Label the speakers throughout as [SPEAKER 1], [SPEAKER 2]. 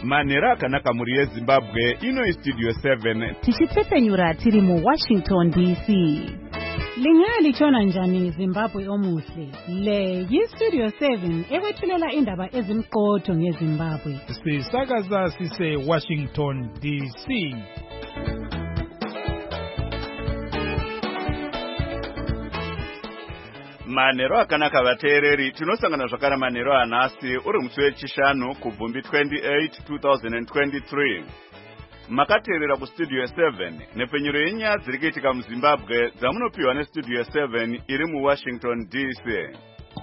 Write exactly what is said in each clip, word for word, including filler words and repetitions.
[SPEAKER 1] Manera akanaka muri yeZimbabwe ino Studio seven.
[SPEAKER 2] Tichitsepenyura tiri mu Washington D C. Lingalitshona njani Zimbabwe omuhle? Le yi-Studio seven ekwethulela indaba ezimqotho ngeZimbabwe.
[SPEAKER 3] Sisakaza sise Washington D C.
[SPEAKER 1] Manero akanaka vateereri tinosangana zvakara manero anhasi uri musi wechishanu kubvumbi twenty-eight two thousand twenty-three. Makateerera kuStudio seven nepfenyuro yenyaya dziri kuitika muZimbabwe dzamunopiwa neStudio seven iri muWashington D C.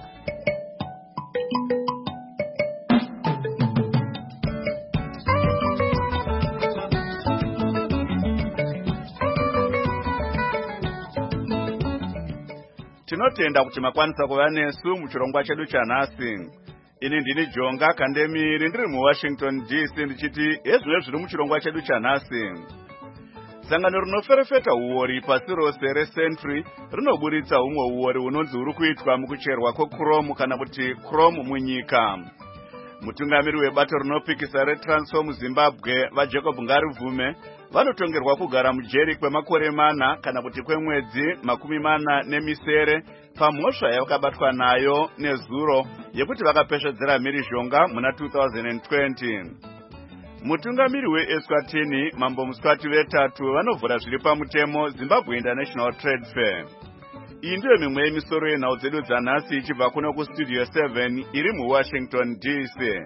[SPEAKER 1] Tinotenda kuti makwanisa kuva nesu muchirongwa chedu chanhasi. Ini ndini Jonga Kandemiri ndiri muWashington D C ndichiti ezvino zviri muchirongwa chedu chanhasi. Sangano rinoferefeta uori pasi rose reCentury rinoburitsa umwe uori unonzi uri kuitwa mukucherwa kweChrome kana kuti Chrome munyika. Mutungamiri webato rinopikisa reTransform Zimbabwe vaJacob Ngarivume vanotongerwa kugara mujeri kwemakore mana kana kuti kwemwedzi makumi mana nemisere pamhosva yavakabatwa nayo nezuro yekuti vakapesvedzera mhirizhonga muna two thousand twenty. Mutungamiri weEswatini Mambo Muswati vetatu vanovhura zviri pamutemo Zimbabwe International Trade Fair. Iyi ndiyo mimwe yemisoro yenhau dzedu dzanhasi ichibva kuno kuStudio seven iri muWashington D C.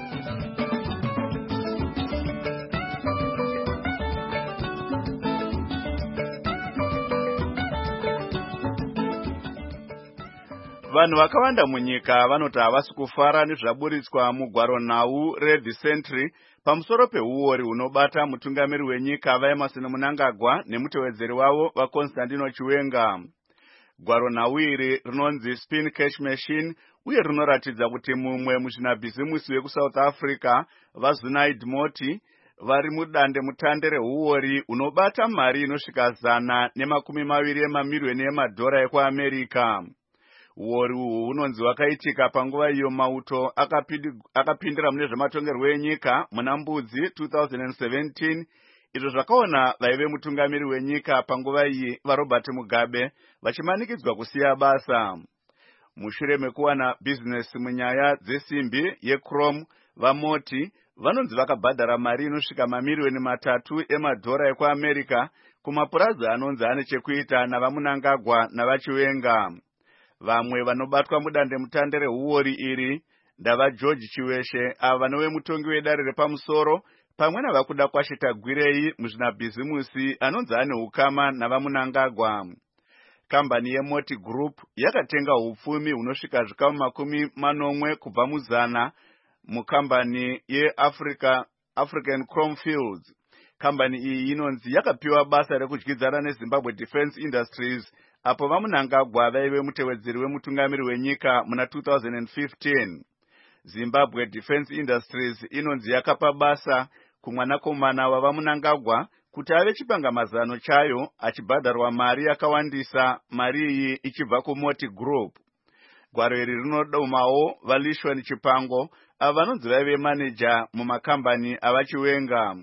[SPEAKER 1] Vanhu vakawanda munyika vanoti havasi kufara nezvaburitswa mugwaro nhau reThe Century pamusoro peuori hunobata mutungamiri wenyika vaEmmerson Mnangagwa nemutevedzeri wavo vaConstantino Chiwenga. Gwaro nhau iri rinonzi Spin Cash Machine uye rinoratidza kuti mumwe muzvinabhizimusi vekuSouth Africa vaZunaid Moti vari mudande mutande reuori hunobata mari inosvika zana nemakumi maviri emamirioni emadhora ekuAmerica. Uori uhu hunonzi wakaitika panguva iyo mauto akapindira mune zvematongerwo enyika muna Mbudzi two thousand seventeen, izvo zvakaona vaive mutungamiri wenyika panguva iyi vaRobert Mugabe vachimanikidzwa kusiya basa. Mushure mekuwana business munyaya dzesimbi yeChrome, vaMoti vanonzi vakabhadhara mari inosvika mamirioni matatu emadhora ekuAmerica kumapurazi anonzi ane chekuita navaMnangagwa navaChiwenga. Vamwe vanobatwa mudande mutande reuori iri ndava George Chiweshe ava vanove mutongi wedare repamusoro pamwe navakuda kwashita Gwirei muzvinabhizimusi anonzi ane ukama navaMnangagwa. Kambani yeMoti Group yakatenga hupfumi hunosvika zvikamu makumi manomwe kubva muzana mukambani yeAfrica African Chrome Fields. Kambani iyi inonzi yakapiwa basa rekudyidzana neZimbabwe Defence Industries apo vaMnangagwa vaive mutevedzeri wemutungamiri wenyika muna two thousand fifteen. Zimbabwe Defence Industries inonzi yakapa basa kumwanakomana wavaMnangagwa kuti ave chipangamazano chayo achibhadharwa mari yakawandisa, mari iyi ichibva kuMoti Group. Gwaro iri rinodomawo vaLishwan Chipango ava vanonzi vaive manager mumakambani avaChiwenga.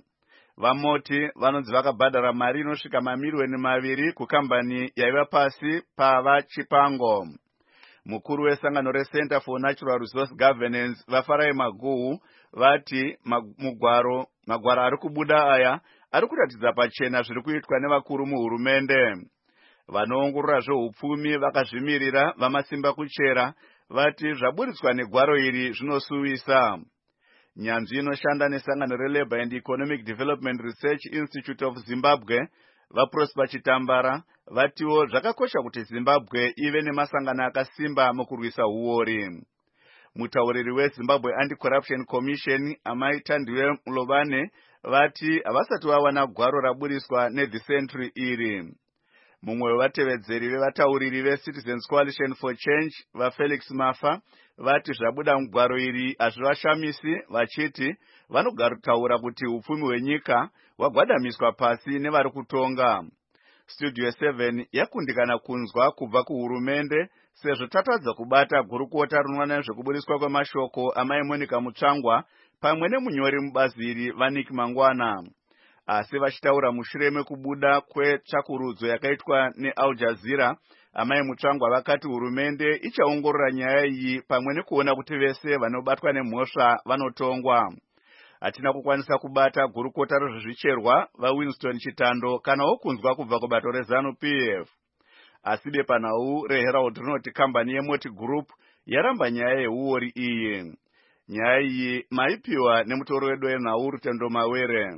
[SPEAKER 1] VaMoti vanonzi vakabhadhara mari inosvika mamirioni maviri kukambani yaiva pasi pava Chipango. Mukuru wesangano reCenter for Natural Resource Governance vaFarai Maguhu vati mugwaro magwaro ari kubuda aya ari kuratidza pachena zviri kuitwa nevakuru muhurumende. Vanoongorora zveupfumi vakazvimirira vamasimba kuchera vati zvaburitswa negwaro iri zvinosuvisa. Nyanzvi inoshanda nesangano reLabour and Economic Development Research Institute of Zimbabwe vaProsper Chitambara vatiwo zvakakosha kuti Zimbabwe ive nemasangano akasimba mukurwisa uori. Mutauriri weZimbabwe Anti-Corruption Commission Amai Thandiwe Mulovane vati havasati vawana gwaro raburiswa neThe Century iri. Mumwe wevatevedzeri vevatauriri veCitizens Coalition for Change vaFelix Mafa vati zvabuda mugwaro iri hazvivashamisi vachiti vanogataura kuti upfumi hwenyika hwagwadamiswa pasi nevari kutonga. Studio seven yakundikana kunzwa kubva kuhurumende sezvo tatadza kubata gurukota rinoona nezvekuburiswa kwemashoko amai Monica Mutsvangwa pamwe nemunyori mubazi iri Vanik Mangwana. Asi vachitaura mushure mekubuda kwetsvakurudzo yakaitwa neAl Jazeera, amai Mutsvangwa vakati hurumende ichaongorora nyaya iyi pamwe nekuona kuti vese vanobatwa nemhosva vanotongwa. Hatina kukwanisa kubata gurukota rezvezvicherwa vaWinston Chitando kanawo kunzwa kubva kubato reZanu P F. Asi bepanhau reHerald rinoti kambani yeMoti Group yaramba nyaya yeuori iyi. Nyaya iyi maipiwa nemutoro wedu wenhau Rutendo Mawere.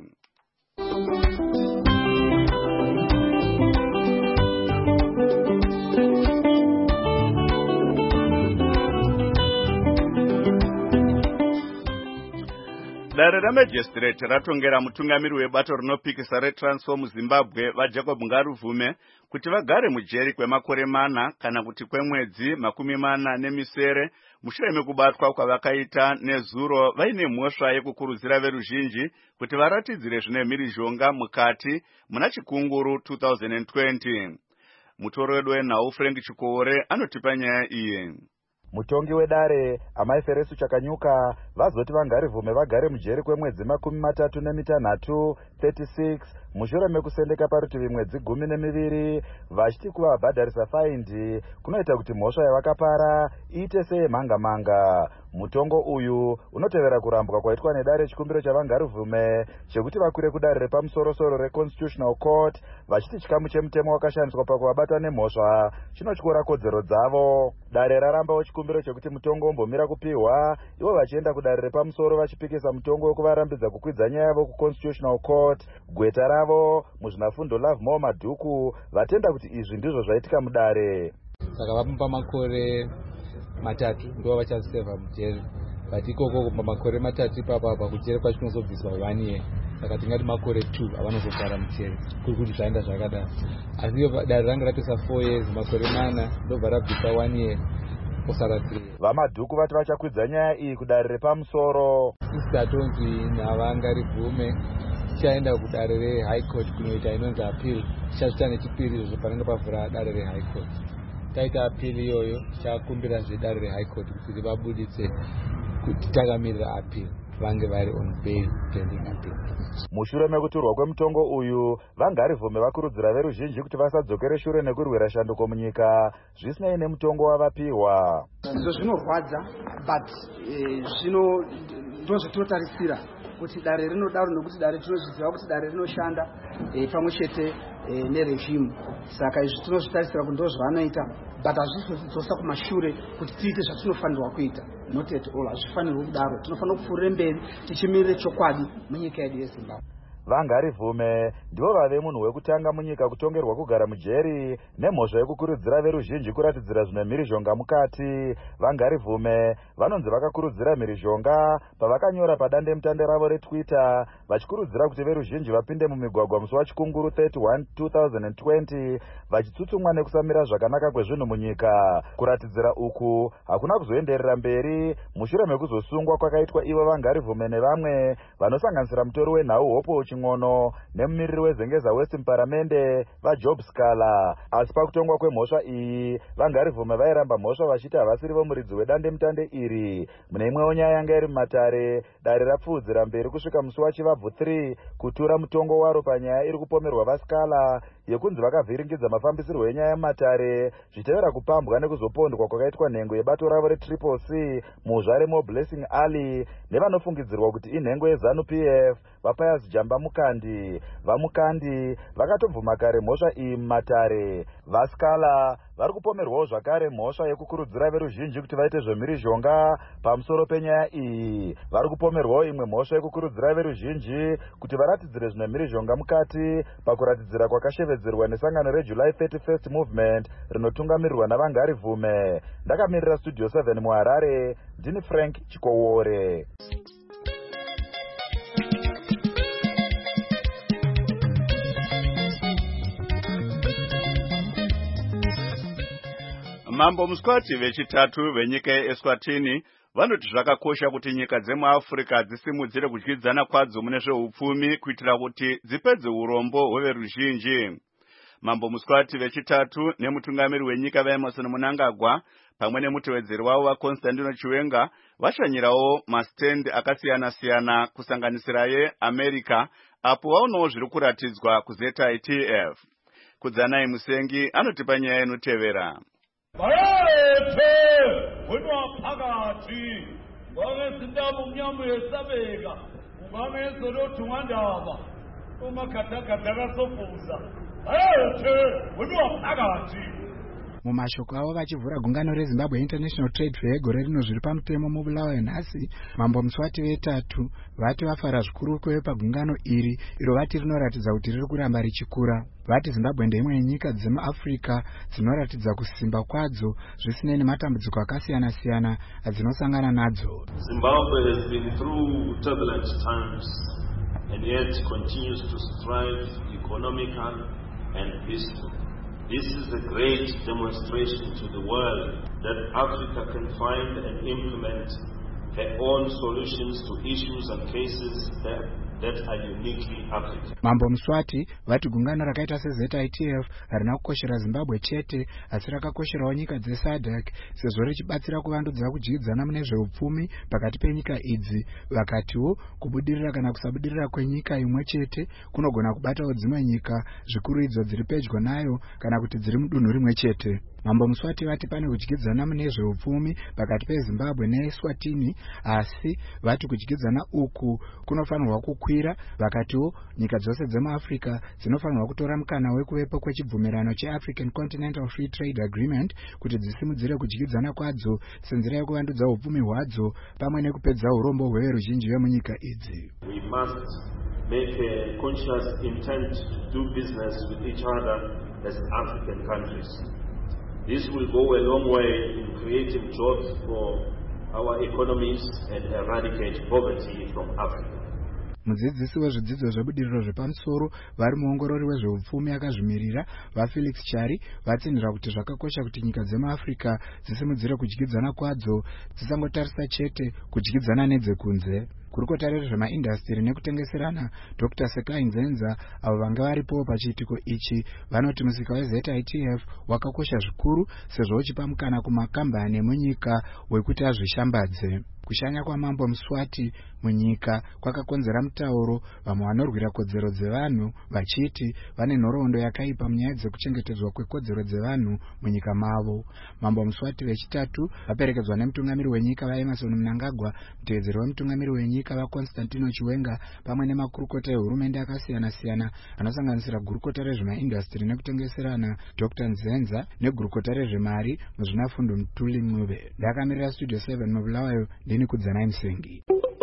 [SPEAKER 1] Dare ramajistrate ratongera mutungamiri webato rinopikisa reTransform Zimbabwe vaJacob Ngaruvume kuti vagare mujeri kwemakore mana kana kuti kwemwedzi makumi mana nemisere mushure mekubatwa kwavakaita nezuro vaine mhosva yekukurudzira veruzhinji kuti varatidzire zvine mhirizhonga mukati muna chikunguru two thousand twenty. Mutoro wedu wenhau Frank Chikowore anotipa nyaya iyi.
[SPEAKER 4] Mutongi wedare amai Feresu Chakanyuka vazoti vaNgarivume vagare mujeri kwemwedzi makumi matatu nemitanhatu thirty-six mushure mekusendeka parutivi mwedzi gumi nemiviri vachiti kuvabhadharisa faindi kunoita kuti mhosva yavakapara iite seyemhanga-mhanga. Mutongo uyu unotevera kurambwa kwaitwa nedare chikumbiro chavaNgarivume chekuti vakwire kudare repamusoro-soro reConstitutional Court vachiti chikamu chemutemo wakashandiswa pakuvabata nemhosva chinotyora kodzero dzavo. Dare rarambawo chikumbiro chekuti mutongo umbomira kupiwa, ivo vachienda kudare repamusoro vachipikisa mutongo wekuvarambidza kukwidza nyaya yavo kuConstitutional Court. Gweta ravo muzvinafundo Love More Madhuku vatenda kuti izvi ndizvo zvaitika mudare.
[SPEAKER 5] Saka vamupa makore matatu ndo vachaseva mujeri, but ikoko pamakore matatu ipapa kujeri kwachinozobviswa one year. Saka tingati makore two avanozogara mujeri kuri kuti zvaenda zvakadaro. Asi dare ranga rapesa four years, makore mana ndobva rabvisa one year kusara three.
[SPEAKER 4] VaMadhuku vati vachakwidza nyaya iyi kudare repamusoro.
[SPEAKER 5] Isitatonzi navaNgarivume chaenda kudare reHigh Court kunoita inonzi appeal, chachita nechipiri izvo panenge pavhura dare reHigh Court. Taita appeal iyoyo chakumbira zvedare reHigh Court kuti vabuditse kuti takamirira appeal vange vari on bail pending appeal.
[SPEAKER 4] Mushure mekuturwa kwemutongo uyu vaNgarivume vakurudzira veruzhinji kuti vasadzokere shure nekurwira shanduko munyika zvisinei nemutongo wavapiwa.
[SPEAKER 6] Izvo zvinorwadza, but zvino ndozvatotarisira kuti dare rinodaro nekuti dare tinozviziva kuti dare rinoshanda pamwe chete neregimu. Saka izvi tinozvitarisira kuti ndozvavanoita, but hazvizodzosa kumashure kuti tiite zvatinofanirwa kuita. Not at all, hazvifanirwi kudaro. Tinofanira kupfuurira mberi tichimirire chokwadi munyika yedu yeZimbabwe.
[SPEAKER 4] VaNgarivume ndivo vave munhu wekutanga munyika kutongerwa kugara mujeri nemhosva yekukurudzira veruzhinji kuratidzira zvine mhirizhonga mukati. VaNgarivume vanonzi vakakurudzira mhirizhonga pavakanyora padande mutande ravo reTwitter vachikurudzira kuti veruzhinji vapinde mumigwagwa musi wachikunguru thirty-one two thousand twenty vachitsutsumwa nekusamira zvakanaka kwezvinhu munyika. Kuratidzira uku hakuna kuzoenderera mberi mushure mekuzosungwa kwakaitwa ivo vaNgarivume nevamwe vanosanganisira mutori wenhau Hopo Ching'ono nemumiriri wezengeza West muparamende vaJob Scala. Asi pakutongwa kwemhosva iyi vaNgarivume vairamba mhosva vachiti havasiri vomuridzi wedande mutande iri. Mune imwewo nyaya yanga iri mumatare, dare rapfuudzira mberi kusvika musi wachivabvu three kutura mutongo waro panyaya iri kupomerwa vaScala yekunzi vakavhiringidza mafambisirwo enyaya mumatare zvitevera kupambwa nekuzopondwa kwakaitwa nhengo yebato ravo reTriple C muzvare Mo Blessing Ali nevanofungidzirwa kuti inhengo yeZanu P F vaPius Jamba Mukandi. VaMukandi vakatobvuma kare mhosva iyi mumatare. vaScala vari kupomerwawo zvakare mhosva yekukurudzira veruzhinji kuti vaite zvemhirizhonga pamusoro penyaya iyi. Vari kupomerwawo imwe mhosva yekukurudzira veruzhinji kuti varatidzire zvine mhirizhonga mukati pakuratidzira kwakashevedzerwa nesangano reJuly thirty-first Movement rinotungamirirwa navaNgarivume. Ndakamirira Studio seven muHarare, ndini Frank Chikowore.
[SPEAKER 1] Mambo Muswati vechitatu venyika yeEswatini vanoti zvakakosha kuti nyika dzemuAfrica dzisimudzire kudyidzana kwadzo mune zveupfumi kuitira kuti dzipedze urombo hweveruzhinji. Mambo Muswati vechitatu nemutungamiri wenyika vaEmmerson Mnangagwa pamwe nemutevedzeri wavo vaConstantino Chiwenga vashanyirawo mastendi akasiyana-siyana kusanganisira yeAmerica apo vaonawo zviri kuratidzwa kuZ I T F. Kudzanai Musengi anotipa nyaya inotevera.
[SPEAKER 7] Bayethe wenwa phakathi wangezindabu mnyambo yesabeka ungamezolothunga ndaba umakhathakhatha kasofuza bayethe wenwa phakathi.
[SPEAKER 8] Mumashoko avo vachivhura gungano reZimbabwe International Trade Fair gore rino zviri pamutemo mubulawayo nhasi, Mambo Mswati vetatu vati vafara zvikuru kuve pagungano iri iro vati rinoratidza kuti riri kuramba richikura. Vati Zimbabwe ndeimwe yenyika dzemuAfrica dzinoratidza kusimba kwadzo zvisinei nematambudziko akasiyana-siyana adzinosangana nadzo.
[SPEAKER 9] Zimbabwe has been through turbulent times and yet continues to strive economically and peacefully. This is a great demonstration to the world that Africa can find and implement her own solutions to issues and cases that, that are uniquely African.
[SPEAKER 8] Mambo Mswati vati gungano rakaita seZ I T F harina kukoshera Zimbabwe chete asi rakakosherawo nyika dzeSADC sezvo richibatsira kuvandudza kudyidzana mune zveupfumi pakati penyika idzi. Vakatiwo kubudirira kana kusabudirira kwenyika imwe chete kunogona kubatawo dzimwe nyika zvikuru idzo dziri pedyo nayo kana kuti dziri mudunhu rimwe chete. Mambo Mswati vati pane kudyidzana mune zveupfumi pakati peZimbabwe neEswatini asi vati kudyidzana uku kunofanirwa kukwira. Vakatiwo nyika dzose dzemuAfrica dzinofanirwa kutora mukana wekuvepo kwechibvumirano cheAfrican Continental Free Trade Agreement kuti dzisimudzire kudyidzana kwadzo senzira yekuvandudza upfumi hwadzo pamwe nekupedza urombo hweveruzhinji vemunyika idzi.
[SPEAKER 9] We must make a conscious intent to do business with each other as African countries. This will go a long way in creating jobs for our economies and eradicate poverty from Africa.
[SPEAKER 8] Mudzidzisi wezvidzidzo zvebudiriro zvepamusoro vari muongorori wezveupfumi akazvimirira vaFelix Chari vatsinhira kuti zvakakosha kuti nyika dzemuAfrica dzisimudzire kudyidzana kwadzo dzisangotarisa chete kudyidzana nedzekunze. Kurukota rezvemaindastiri nekutengeserana Doctor Sekai Nzenza avo vanga varipo pachiitiko ichi vanoti musika weZ I T F wakakosha zvikuru sezvo uchipa mukana kumakambani emunyika wekuti azvishambadze. Kushanya kwaMambo Mswati munyika kwakakonzera mutauro vamwe vanorwira kodzero dzevanhu vachiti vane nhoroondo yakaipa munyaya dzekuchengetedzwa kwekodzero dzevanhu munyika mavo. Mambo Mswati vechitatu vaperekedzwa nemutungamiri wenyika vaEmmerson Mnangagwa, mutevedzeri wemutungamiri wenyika vaConstantino Chiwenga pamwe nemakurukota ehurumende akasiyana-siyana anosanganisira gurukota rezvemaindastiri nekutengeserana Doctor Nzenza negurukota rezvemari muzvinafundo Mtuli Mube. Ndakamirira Studio seven mubulawayo ndini Kudzanai Musengi.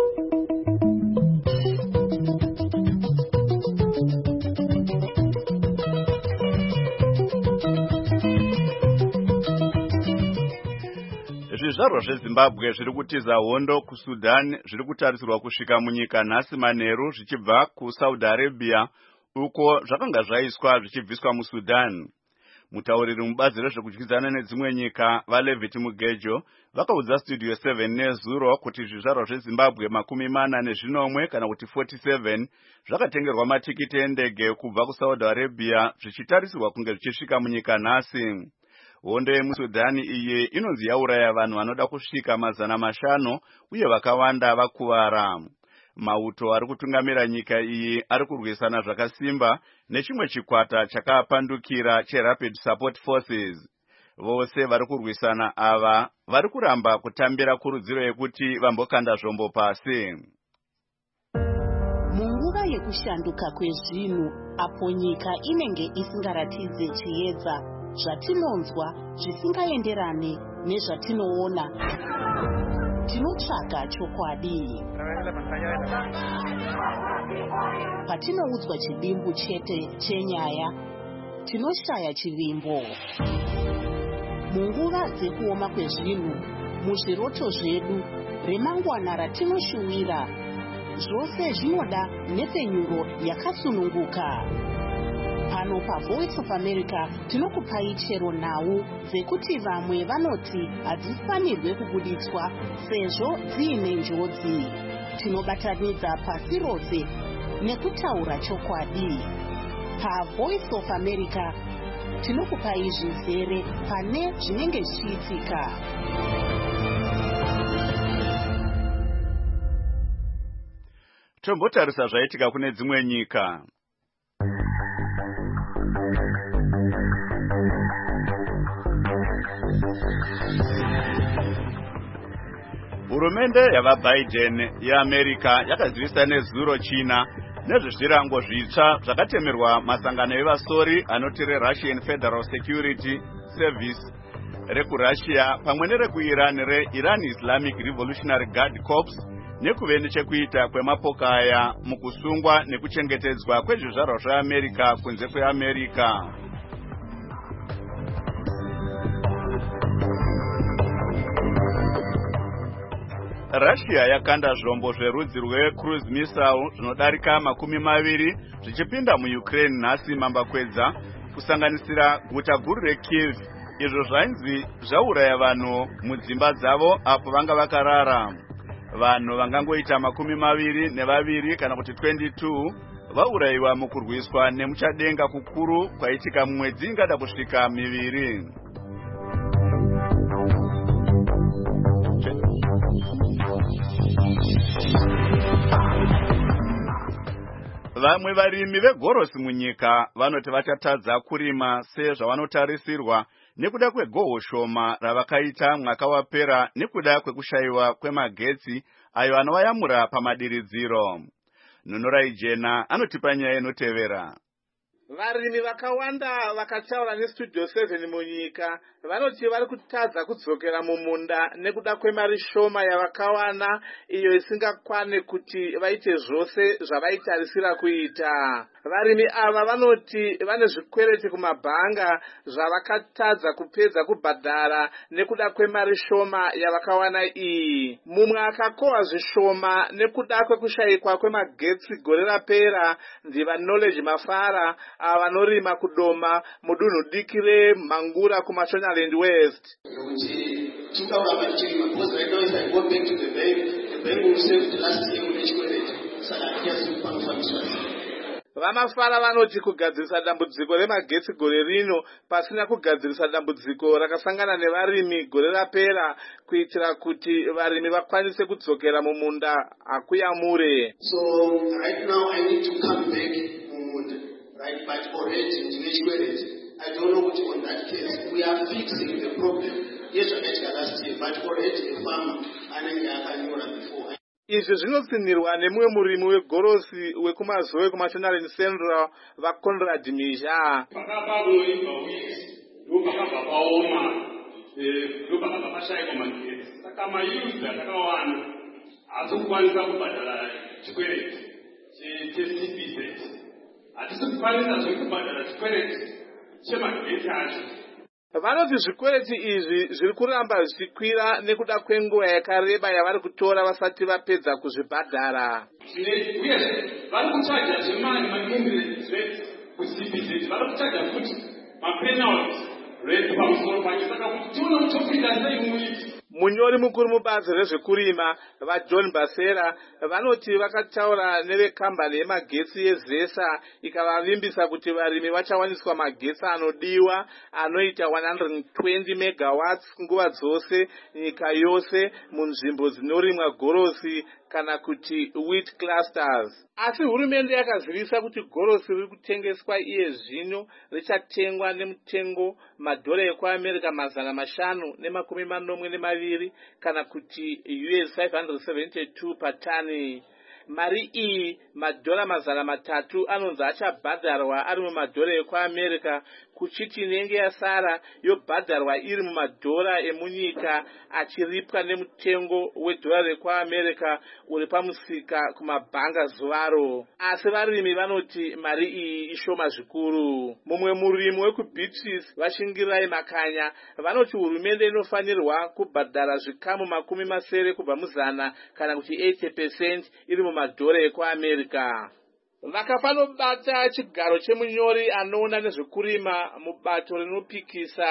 [SPEAKER 1] Zvizvarwa zveZimbabwe zviri kutiza hondo kuSudan zviri kutarisirwa kusvika munyika nhasi manheru zvichibva kuSaudi Arabia uko zvakanga zvaiswa zvichibviswa muSudan. Mutauriri mubazi rezvekudyidzana nedzimwe nyika vaLevit Mugejo vakaudza Studio seven nezuro kuti zvizvarwa zveZimbabwe makumi mana nezvinomwe kana kuti forty-seven zvakatengerwa matikiti endege kubva kuSaudi Arabia zvichitarisirwa kunge zvichisvika munyika nhasi. Hondo yemuSudani iyi inonzi yauraya vanhu vanoda kusvika mazana mashanu uye vakawanda vakuvara. Mauto ari kutungamira nyika iyi ari kurwisana zvakasimba nechimwe chikwata chakapandukira cheRapid Support Forces. Vose vari kurwisana ava vari kuramba kutambira kurudziro yekuti vambokanda zvombo pasi.
[SPEAKER 10] Munguva yekushanduka kwezvinhu apo nyika inenge isingaratidze chiedza zvatinonzwa zvisingaenderane nezvatinoona, tinotsvaga chokwadi. Patinoudzwa chidimbu chete chenyaya, tinoshaya chivimbo. Munguva dzekuoma kwezvinhu, muzviroto zvedu, remangwana ratinoshuwira, zvose zvinoda nepfenyuro yakasununguka. Pano paVoice of America tinokupai chero nhau dzekuti vamwe vanoti hadzifanirwe kubuditswa sezvo dziine njodzi. Tinobatanidza pasi rose nekutaura chokwadi. PaVoice of America tinokupai zvizere pane zvinenge zvichiitika.
[SPEAKER 1] Tombotarisa zvaitika kune dzimwe nyika. Hurumende yavaBiden yeAmerica yakazivisa nezuro China nezvezvirango zvitsva zvakatemerwa masangano evasori anoti reRussian Federal Security Service rekuRussia pamwe nerekuIran reIran Islamic Revolutionary Guard Corps nekuve nechekuita kwemapoka aya mukusungwa nekuchengetedzwa kwezvizvarwa zveAmerica kunze kweAmerica. Russia yakanda zvombo zverudzi rwecruise missile zvinodarika makumi maviri zvichipinda muUkraine nhasi mambakwedza kusanganisira guta guru reKiev, izvo zvainzi zvauraya vanhu mudzimba dzavo apo vanga vakarara. Vanhu vangangoita makumi maviri nevaviri kana kuti twenty-two vaurayiwa mukurwiswa nemuchadenga kukuru kwaitika mumwedzi ingada kusvika miviri. Vamwe varimi vegorosi munyika vanoti vachatadza kurima sezvavanotarisirwa nekuda kwegohwo shoma ravakaita mwaka wapera nekuda kwekushayiwa kwemagetsi ayo anovayamura pamadiridziro. Nunurai Jena anotipa nyaya inotevera.
[SPEAKER 11] Varimi vakawanda vakataura neStudio seven munyika vanoti vari kutadza kudzokera mumunda nekuda kwemari shoma yavakawana iyo isingakwane kuti vaite zvose zvavaitarisira kuita. Varimi ava vanoti vane zvikwereti kumabhanga zvavakatadza kupedza kubhadhara nekuda kwemari shoma yavakawana iyi. Mumwe akakohwa zvishoma nekuda kwekushayikwa kwemagetsi gore rapera ndiva Knowledge Mafara avanorima kudoma mudunhu diki reMangura kuMashonaland West. Vamafara vanoti kugadzirisa dambudziko remagetsi gore rino pasina kugadzirisa dambudziko rakasangana nevarimi gore rapera kuitira kuti varimi vakwanise kudzokera mumunda akuyamure.
[SPEAKER 12] So right now I need to come back mumunda, right? But already in I don't know what on that case. We are fixing the problem. Yes, I mentioned last year, but already a farmer and I before.
[SPEAKER 11] Izvi zvinotsinirwa nemumwe murimi wegorosi wekumazoe kuMashonaland Central vaConrad Mizha. Vanoti zvikwereti izvi zviri kuramba zvichikwira nekuda kwenguva yakareba yavari kutora vasati vapedza kuzvibhadhara.
[SPEAKER 13] Vari kuchaja zvemari maindirect kuCBZ, vari kuchaja futi mapenalty rate pamusoro pacho, saka kuti tione kuti topinda sei muiti.
[SPEAKER 11] Munyori mukuru mubazi rezvekurima vaJohn Basera vanoti vakataura nevekambani yemagetsi yeZesa ikavavimbisa kuti varimi vachawaniswa magetsi anodiwa anoita one hundred twenty megawatts nguva dzose nyika yose munzvimbo dzinorimwa gorosi kana kuti wheat clusters. Asi hurumende yakazivisa kuti gorosi riri kutengeswa iye zvino richatengwa nemutengo madhora ekuAmerica mazana mashanu nemakumi manomwe nemaviri kana kuti U S five hundred seventy-two patani. Mari iyi madhora mazana matatu anonzi achabhadharwa ari mumadhora ekuAmerica kuchiti inenge yasara yobhadharwa iri mumadhora emunyika achiripwa nemutengo wedhora rekuAmerica uri pamusika kumabhanga zuvaro. Asi varimi vanoti mari iyi ishoma zvikuru. Mumwe murimi wekuBeatrice Vashingirai Makanya vanoti hurumende inofanirwa kubhadhara zvikamu makumi masere kubva muzana kana kuti eighty percent iri mumadhora ekuAmerica. Vakafanobata chigaro chemunyori anoona nezvekurima mubato rinopikisa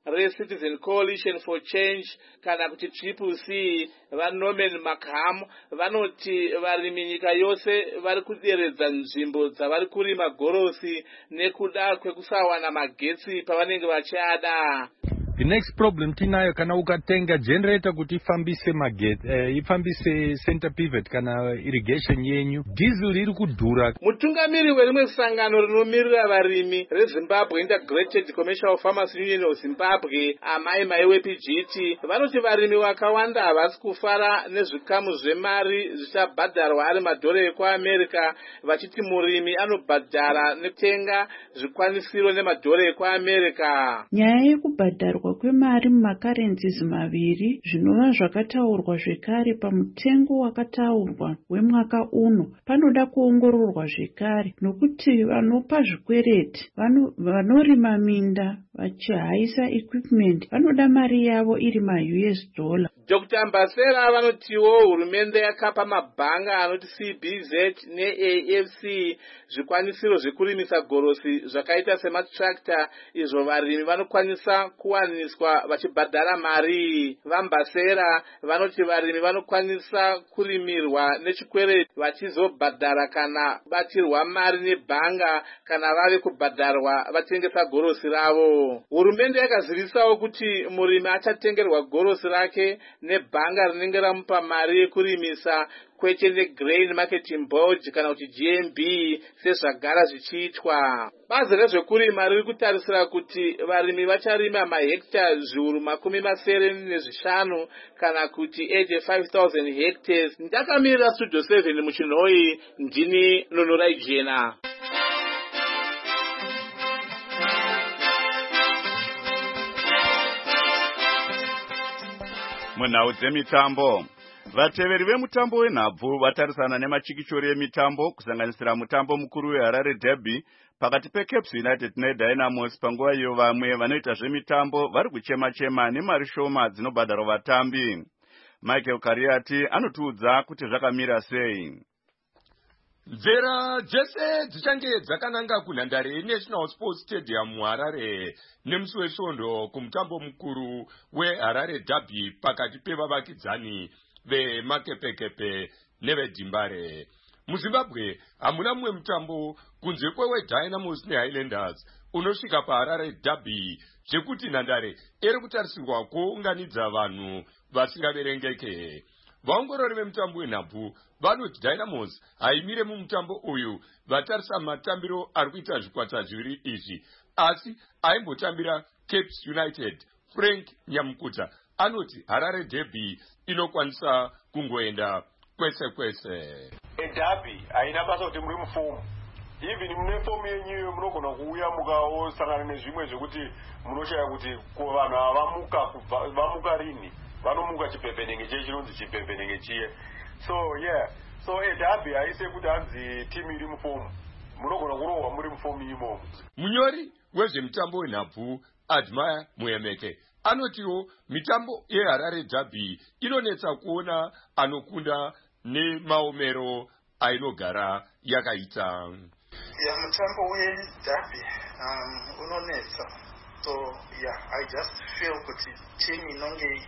[SPEAKER 11] reCitizen Coalition for Change kana kuti Triple C vaNorman Makham vanoti varimi nyika yose vari kuderedza nzvimbo dzavari kurima gorosi nekuda kwekusawana magetsi pavanenge vachiada.
[SPEAKER 14] The next problem tinayo kana ukatenga generator kuti ifambise magetsi eh, ifambise center pivot kana irrigation yenyu diesel iri kudhura.
[SPEAKER 11] Mutungamiri werimwe sangano rinomirira varimi reZimbabwe Integrated Commercial Farmers Union of Zimbabwe Amai Maiwe P G T vanoti varimi vakawanda havasi kufara nezvikamu zvemari zvichabhadharwa ari madhora ekuAmerica vachiti murimi anobhadhara nekutenga zvikwanisiro nemadhora ekuAmerica.
[SPEAKER 15] Nyaya yekubhadharwa kwemari mumakarenzizi maviri zvinova zvakataurwa zvekare pamutengo wakataurwa wemwaka uno panoda kuongororwa zvekare nokuti vanopa zvikwereti vanorima minda vachihaisa equipment vanoda mari yavo iri ma-U S dollar.
[SPEAKER 11] Doctor Mbasera vanotiwo hurumende yakapa mabhanga anoti C B Z ne-A F C zvikwanisiro zvekurimisa gorosi zvakaita sematractor izvo varimi vanokwanisa kuwaniswa vachibhadhara mari. VaMbasera vanoti varimi vanokwanisa kurimirwa nechikwereti vachizobhadhara kana batirwa mari nebhanga kana vave kubhadharwa vatengesa gorosi ravo. Hurumende yakazivisawo kuti murimi achatengerwa gorosi rake nebhanga rinenge ramupa mari yekurimisa kwete neGrain Marketing Board kana kuti G M B sezvagara zvichiitwa. Bazi rezvekurima riri kutarisira kuti varimi vacharima mahekta zviuru makumi masere nezvishanu kana kuti eighty-five thousand hectares. Ndakamirira Studio seven muchinhoi, ndini Nonorai Jena.
[SPEAKER 1] Munhau dzemitambo. Vateveri vemutambo wenhabvu vatarisana nemachikichori emitambo kusanganisira mutambo mukuru weHarare Derby pakati peCaps United neDynamos panguva iyo vamwe vanoita zvemitambo vari kuchema-chema nemari shoma dzinobhadharwa vatambi. Michael Kariati anotiudza kuti zvakamira sei.
[SPEAKER 16] Nzera dzese dzichange dzakananga kunhandare yeNational Sports Stadium muHarare nemusi wesvondo kumutambo mukuru weHarare Derby pakati pevavakidzani vemakepekepe neveDimbare. MuZimbabwe hamuna mumwe mutambo kunze kweweDynamos neHighlanders unosvika paHarare Derby zvekuti nhandare iri kutarisirwa kuunganidza vanhu vasingaverengeke. Vaongorori vemutambo wenhabvu vanoti Dynamos haimire mumutambo uyu vatarisa matambiro ari kuita zvikwata zviviri izvi, asi aimbotambira Caps United. Frank Nyamukuta anoti Harare Derby inokwanisa kungoenda kwese kwese.
[SPEAKER 17] Derby haina basa kuti muri mufomu, even mune fomu yenyu munogona kuuya mukaosangana nezvimwe zvekuti munoshaya kuti vanhu avamuka vamuka rini, vanomuka chipembenenge chiye chinonzi chipembenenge chiye. So yeah, so Derby haise kuti hanzi timu iri mufomu, munogona kurohwa muri mufomu imomo.
[SPEAKER 16] Munyori wezvemutambo wenhabvu Admire Muyemeke anotiwo mitambo yeHarare Derby inonetsa kuona anokunda nemaomero ainogara yakaita.
[SPEAKER 18] Ya mutambo weDerby um unonetsa, so yeah, I just feel kuti team inonge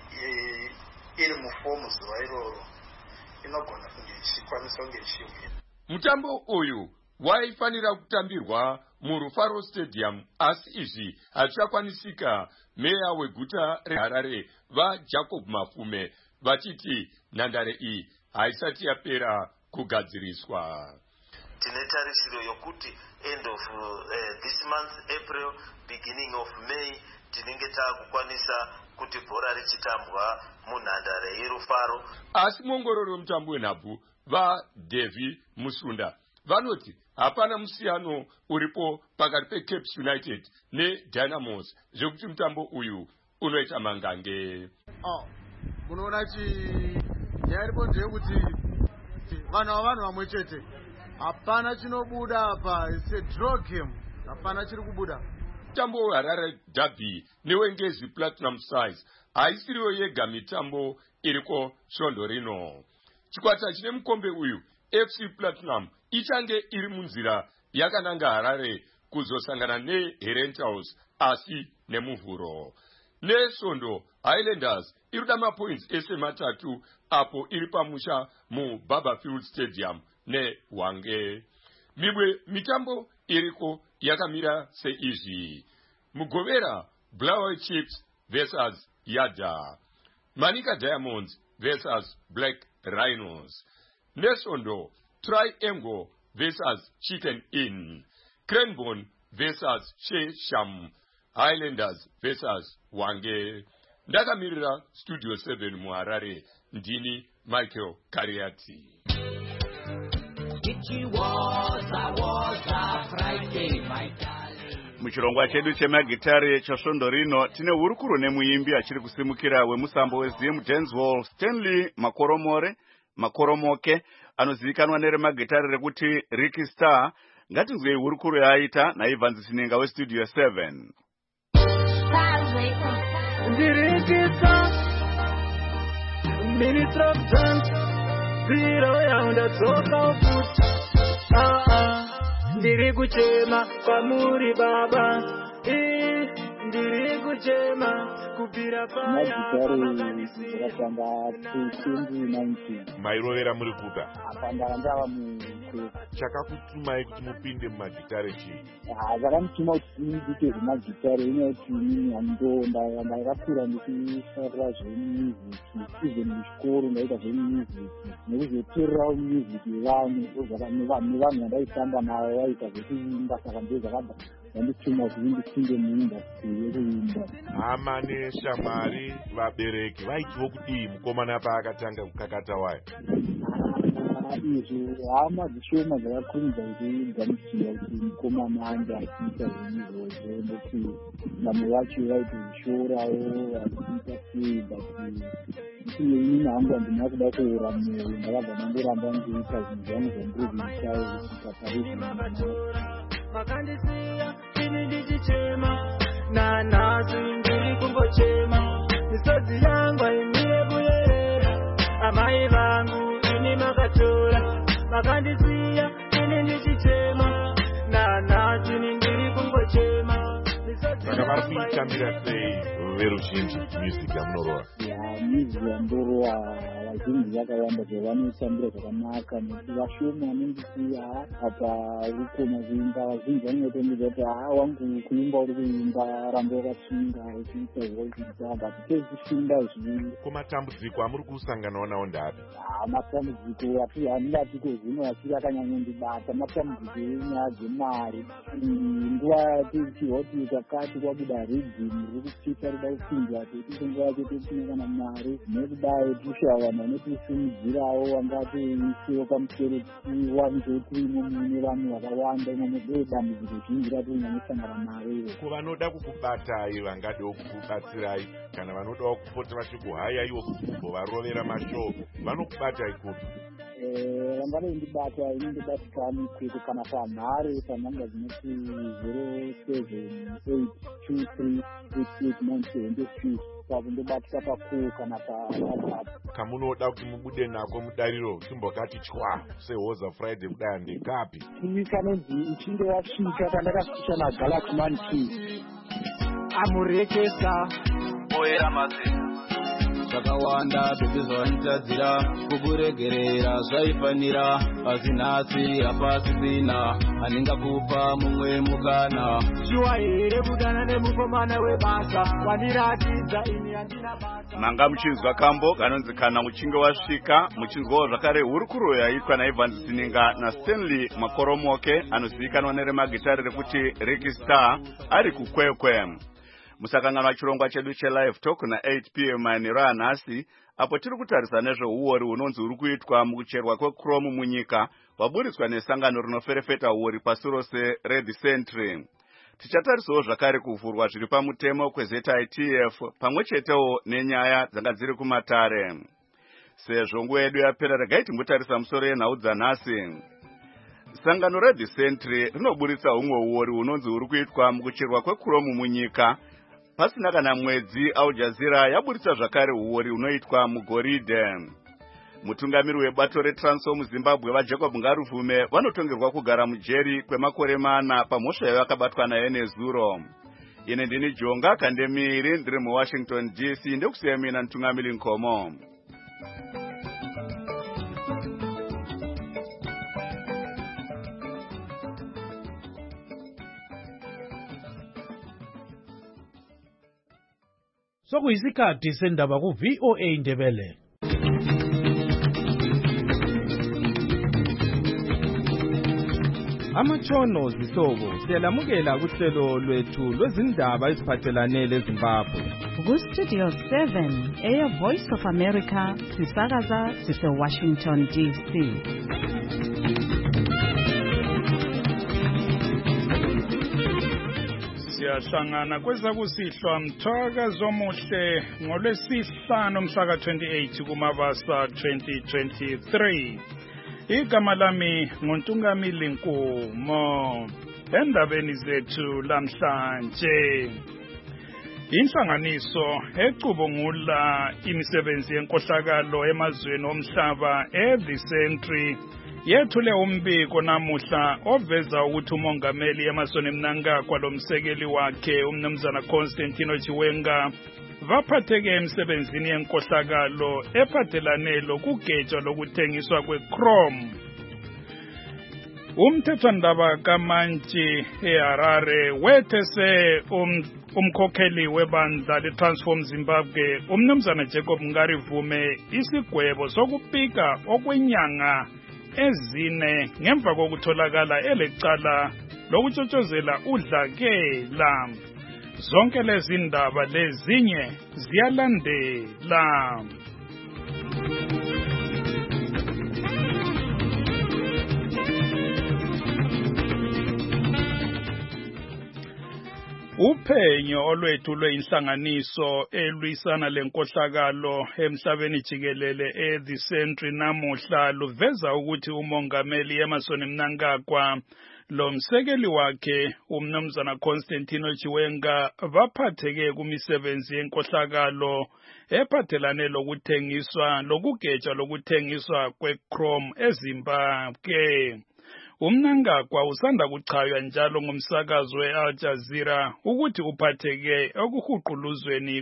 [SPEAKER 18] iri mufomu zuva iroro inogona kunge ichikwanisa kunge ichiwina.
[SPEAKER 16] Mutambo uyu waifanira kutambirwa muRufaro Stadium, asi izvi hazvichakwanisika. Meya weguta reHarare vaJacob Mafume vachiti nhandare iyi haisati yapera kugadziriswa.
[SPEAKER 19] Tine tarisiro yokuti end of uh, this month April beginning of May tinenge taakukwanisa kuti bhora richitambwa munhandare yeRufaro.
[SPEAKER 16] Asi muongorori wemutambo wenhabvu vaDevi Musunda vanoti hapana musiyano uripo pakati peCaps United neDynamos zvekuti mutambo uyu unoita mangange.
[SPEAKER 20] Oh, unoona chi yaripo ndeyekuti vanhu ava vanhu vamwe chete, hapana chinobuda apa, it's a draw game, hapana chiri kubuda.
[SPEAKER 16] Mutambo weHarare Derby newengezi Platinum Size haisiriyo yega mitambo iriko svondo rino. Chikwata chine mukombe uyu F C Platinum ichange iri munzira yakananga Harare kuzosangana neHerentals asi nemuvhuro. neSondo Highlanders irikuda mapoints ese matatu apo iri pamusha muBarberfield Stadium neHwange. Mimwe mitambo iriko yakamira seizvi: Mugovera Black Chiefs versus Yada, Manica Diamonds versus Black Rhinos, neSondo Triangle versus Chicken Inn, Cranbourne versus Shesham, Highlanders versus Hwange. Ndakamirira Studio seven muHarare, ndini Michael Kariati.
[SPEAKER 1] Muchirongwa chedu chemagitare chasvondo rino tine hurukuro nemuimbi achiri kusimukira wemusambo weZim Dancehall Stanley Makoromore Makoromoke anozivikanwa neremagitare rekuti Ricky Star. Ngatinzwei hurukuro yaaita naIvan Zisinenga weStudio seven.
[SPEAKER 21] Minister of dance, zero round the total foot. Ah ah, ndiri kuchema kwamuri baba. Eh, ndiri kuchema kupira paya.
[SPEAKER 22] Magitare twenty nineteen.
[SPEAKER 23] Mairovera muri kuda.
[SPEAKER 22] Apanda ndava mu
[SPEAKER 23] chakakutumai kuti mupinde mumagitare chii?
[SPEAKER 22] Ah, zvakamutuma kuti ndiite zvemagitare inoti inini handonda ndakakura ndichisarira zvemuziki even muchikoro ndaita zvemuziki nekuzoteererawo muziki yevanhu nevanhu vandaitamba navo vaita zvekuimba saka ndo zvakabva vandituma kuti ndipinde muindastry yekuimba.
[SPEAKER 23] Hama neshamwari vabereki vaitiwo kudii mukomana paakatanga kukakata wayo?
[SPEAKER 22] Izvi hama dzishoma dzakakurumidza kuchigamuchira kuti mukomana anga achiita zveizvozvo nekuti vamwe vacho vaiti zvishorawo achiita sei but iye inini hangu handina kuda kuora mwoyo ndakabva ndangoramba ndoita zvinhu zvangu zvandiri kuitawo kusvika parizvino.
[SPEAKER 21] Makandisiya ini ndichichema nanhasi ndiri kungochema misodzi yangu haimire kuyerera amai vangu ini makatora makandisiya ini ndichichema nanhasi ndiri kungochema.
[SPEAKER 23] Saka vari kuitambira sei veruzhinji music yamunorova?
[SPEAKER 22] Music yandorova vazhinji vakawanda zvavanoitambira zvakanaka nekuti vashoma vanongiti apa ukona kuimba vazhinji vanotondedza kuti haa wangu kuimba uri kuimba ramba wakashinga uchiita zvakuita but tezvishinda zvii.
[SPEAKER 23] Ko matambudziko amuri kusanganawo nawo ndapi?
[SPEAKER 22] Matambudziko ati handidatiko zvino achiri akanyanyondibata matambudziko enyaya dzemari. Nguva tichihoti kakati kwabuda ridhimu riri kuchita rida kupinza tekuti nguva yacho totina kana mari nekudai tushawana notisimudzirawo wangati isiwo pamusoro tiwanze tiimo mune vanhu vakawanda imomo ndo dambudziko zhinji rati unyanosangana nayo.
[SPEAKER 23] Ko vanoda kukubatai vangadewo kukubatsirai kana vanodawo kupota vachikuhayaiwo kuti kumbovarovera mashow vanokubatai kupi?
[SPEAKER 22] Vanganondibata inondibatikani kwete kana panhare panhamba dzinoti zero seven eight two three eight eight nine seven two saka ndobatika pakuu kana pawhatsapp.
[SPEAKER 23] Kamunoda kuti mubude nako mudariro chimbokati chwa sehoza Friday kudai ndikapi?
[SPEAKER 22] Ini kanonzi uchinge wasvika pandakasvika naGalaxman two
[SPEAKER 21] amurekesa
[SPEAKER 24] oera mazina zvakawanda zvekuzvanitadzira kukuregerera zvaifanira asi nhasi hapasisina handingakupa mumwe mukana.
[SPEAKER 21] Shuwa here kudana nemukomana webasa wandiratidza ini handina basa.
[SPEAKER 1] Manga muchinzwa kambo kanonzi kana uchinge wasvika muchinzwawo zvakare hurukuro yaitwa naIvan Zisinenga naStanley Makoromoke anozivikanwa neremagitare rekuti Ricky Star ari kukwekwe. Musakanganwa chirongwa chedu chelive talk na eight p m manheru anhasi apo tiri kutarisa nezveuori hunonzi huri kuitwa mukucherwa kweChrome munyika waburitswa nesangano rinoferefeta uori pasi rose Red Century. Tichatarisawo zvakare kuvhurwa zviri pamutemo kweZ I T F pamwe chetewo nenyaya dzanga dziri kumatare. Sezvo nguva yedu yapera regai timbotarisa musoro yenhau dzanhasi. Sangano Red Century rinoburitsa humwe uori hunonzi huri kuitwa mukucherwa kweChrome munyika. Pasina kana mwedzi Al Jazeera yaburitsa zvakare uori unoitwa mugoridhe. Mutungamiri webato reTransform muZimbabwe vaJacob Ngaruvume vanotongerwa kugara mujeri kwemakore mana pamhosva yavakabatwa nayo nezuro. Yene ndini Jonga Kandemiri ndiri mu Washington D C ndikusiya mina Ntungamili Nkomo.
[SPEAKER 2] Sokuyisikhathi sendaba ku V O A Ndebele.
[SPEAKER 3] Amatshono zihlobo siyalamukela kuhlelo lwethu lwezindaba eziphathelane leZimbabwe.
[SPEAKER 5] Ku Studio seven eya Voice of America sisakaza sise Washington D C.
[SPEAKER 6] Siyahlangana kwezakusihlwa mthakazo omuhle ngolwesihlanu mhla twenty-eight kuMabasa twenty twenty-three. Igama lami nguNtungamili Nkomo. Endabeni zethu lamhlanje, inhlanganiso ecubungula imisebenzi yenkohlakalo emazweni omhlaba eThe Century yethule umbiko namuhla oveza ukuthi umongameli Emmerson Mnangagwa lomsekeli wakhe umnumzana Constantino Chiwenga vaphatheke emsebenzini yenkohlakalo ephathelane lokugeja lokuthengiswa kweChrome. Umthethwandaba kaMantshi eHarare wethese um, umkhokheli webandla leTransform Zimbabwe umnumzana Jacob Ngarivume isigwebo sokupika okwenyanga ezine ngemva kokutholakala elecala lokutshotshozela udlakela. Zonke lezi ndaba lezinye ziyalandela. Uphenyo olwethulwe inhlanganiso elwisana lenkohlakalo emhlabeni jikelele eThe Century namuhla luveza ukuthi umongameli Emmerson Mnangagwa lomsekeli wakhe umnumzana Constantino Chiwenga vaphatheke kumisebenzi yenkohlakalo ephathelane lokuthengiswa lokugeja lokuthengiswa kweChrome eZimbabwe. Umnangagwa usanda kuchaywa njalo ngumsakazo weAl Jazeera ukuthi uphatheke ekuhuquluzweni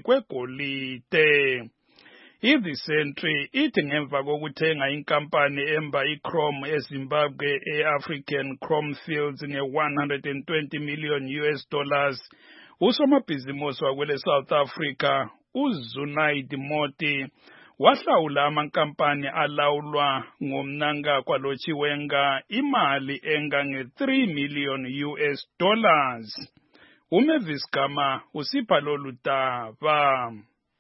[SPEAKER 6] kwegolide. iThe Century ithi ngemva kokuthenga inkampani emba iChrome eZimbabwe eAfrican Chrome Fields nge one hundred twenty million U S dollars, usomabhizimusi wakwele South Africa uZunaid Moti wahlawula amankampani alawulwa ngumnangagwa lo Chiwenga imali engange three million U S dollars. uMavis Gama usipha lolu daba.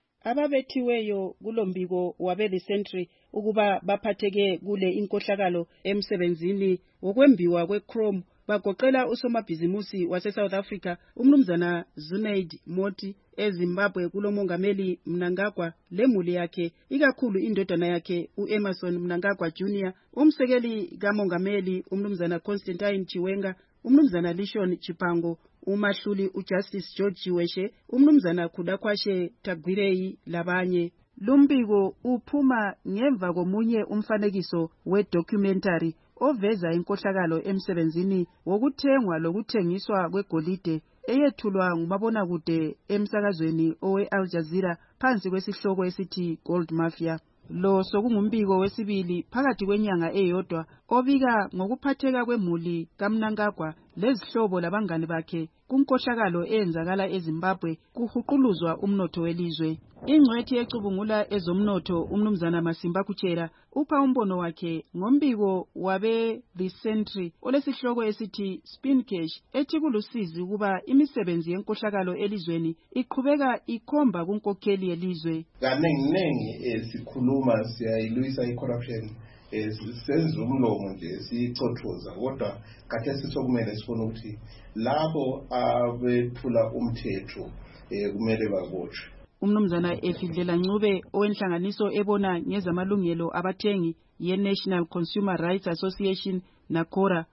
[SPEAKER 25] Ababethiweyo kulombiko wabeThe Century ukuba baphatheke kule inkohlakalo emsebenzini wokwembiwa kweChrome bagoqela usomabhizimusi wase-South Africa umnumzana Zunaid Moti, eZimbabwe kulomongameli Mnangagwa lemuli yakhe, ikakhulu indodana yakhe uEmmerson Mnangagwa Junior, umsekeli kamongameli umnumzana Constantine Chiwenga, umnumzana Lishon Chipango, umahluli uJustice George Chiweshe, umnumzana Khudakwashe Tagwirei labanye. Lumbiko uphuma ngemva komunye umfanekiso we-documentary oveza inkohlakalo emsebenzini wokuthengwa lokuthengiswa kwegolide eyethulwa ngumabonakude emsakazweni owe-Al Jazeera phansi kwesihloko esithi Gold Mafia. Lo sokungumbiko wesibili phakathi kwenyanga eyodwa obika ngokuphatheka kwemuli kaMnangagwa lezihlobo labangani bakhe kunkohlakalo eyenzakala eZimbabwe kuhuquluzwa umnotho welizwe. Ingcwethi ecubungula ezomnotho umnumzana Masimba Kuchera upha umbono wakhe ngombiko wabeThe Century olesihloko esithi Spin Cash ethi kulusizi ukuba imisebenzi yenkohlakalo elizweni iqhubeka ikhomba kunkokheli yelizwe.
[SPEAKER 26] Kaningi ningi sikhuluma siyayilwisa icorruption senza umlomo nje sicothoza, kodwa khathesi sokumele sifune ukuthi labo abethula umthetho kumele babotshwe.
[SPEAKER 25] Umnumzana Efidlela Ncube owenhlanganiso ebona ngezamalungelo abathengi ye-National Consumer Rights Association NACORA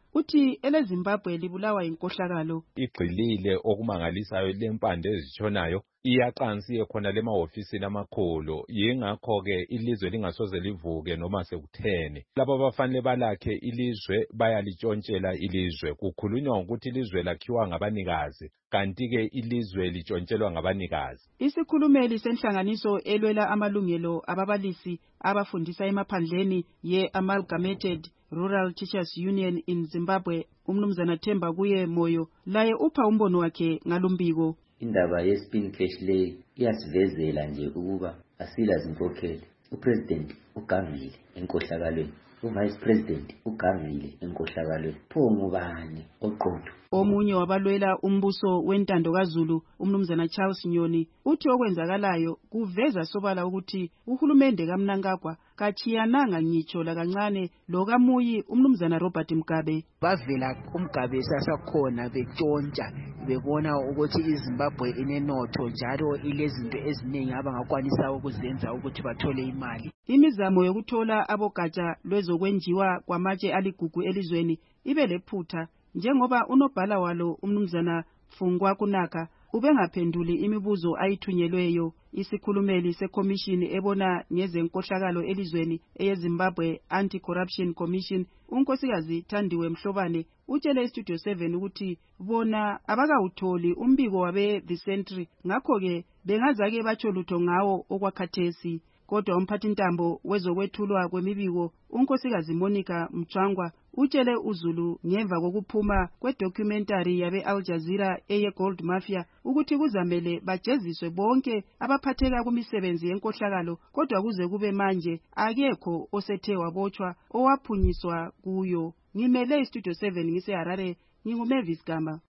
[SPEAKER 25] uthi eleZimbabwe libulawa inkohlakalo.
[SPEAKER 14] Igxilile okumangalisayo lempande ezitshonayo iyaqansi ekhona lemahofisini amakhulu, yingakho-ke ilizwe lingasoze livuke noma sekuthene. Laba abafanele balakhe ilizwe bayalitshontshela ilizwe. Kukhulunywa ngokuthi ilizwe lakhiwa ngabanikazi, kanti-ke ilizwe litshontshelwa ngabanikazi.
[SPEAKER 25] Isikhulumeli senhlanganiso elwela amalungelo ababalisi abafundisa emaphandleni ye-Amalgamated Rural Teachers Union in Zimbabwe, umnumzana Themba kuye Moyo, laye upha umbono wakhe ngalumbiko.
[SPEAKER 4] Indaba ye-spin cash le iyasivezela nje ukuba asila zinkokheli. Upresident ugangile enkohlakalweni, uvice president ugangile enkohlakalweni. Pho ngubani oqotho?
[SPEAKER 25] Omunye wabalwela umbuso wentando kaZulu, umnumzana Charles Nyoni, uthi okwenzakalayo kuveza sobala ukuthi uhulumende kaMnangagwa kachiyananga ngitsho lakancane lo kamuyi umnumzana Robert Mugabe.
[SPEAKER 7] Bavela uMgabe sasakhona betshontsha bebona ukuthi iZimbabwe inenotho njalo ilezinto eziningi abangakwanisa ukuzenza ukuthi bathole imali.
[SPEAKER 25] Imizamo yokuthola abogatsha lwezokwenjiwa kwamatshe aligugu elizweni ibe lephutha, njengoba unobhala walo umnumzana Fungwa Kunaka ubengaphenduli imibuzo ayithunyelweyo. Isikhulumeli seCommission ebona ngezenkohlakalo elizweni eyeZimbabwe Anti-Corruption Commission, unkosikazi Thandiwe Mhlobane, utshele iStudio seven ukuthi bona abakawutholi umbiko wabe The Century, ngakho-ke bengazake batsho lutho ngawo okwakhathesi. Kodwa umphathintambo wezokwethulwa kwemibiko unkosikazi Monica Mchangwa utshele uZulu ngemva kokuphuma kwedocumentary yabe Al Jazeera eye Gold Mafia ukuthi kuzamele bajeziswe bonke abaphatheka kumisebenzi yenkohlakalo, kodwa kuze kube manje akekho osethe wabotshwa owaphunyiswa kuyo. Ngimele iStudio seven ngise Harare, nginguMavis Gama.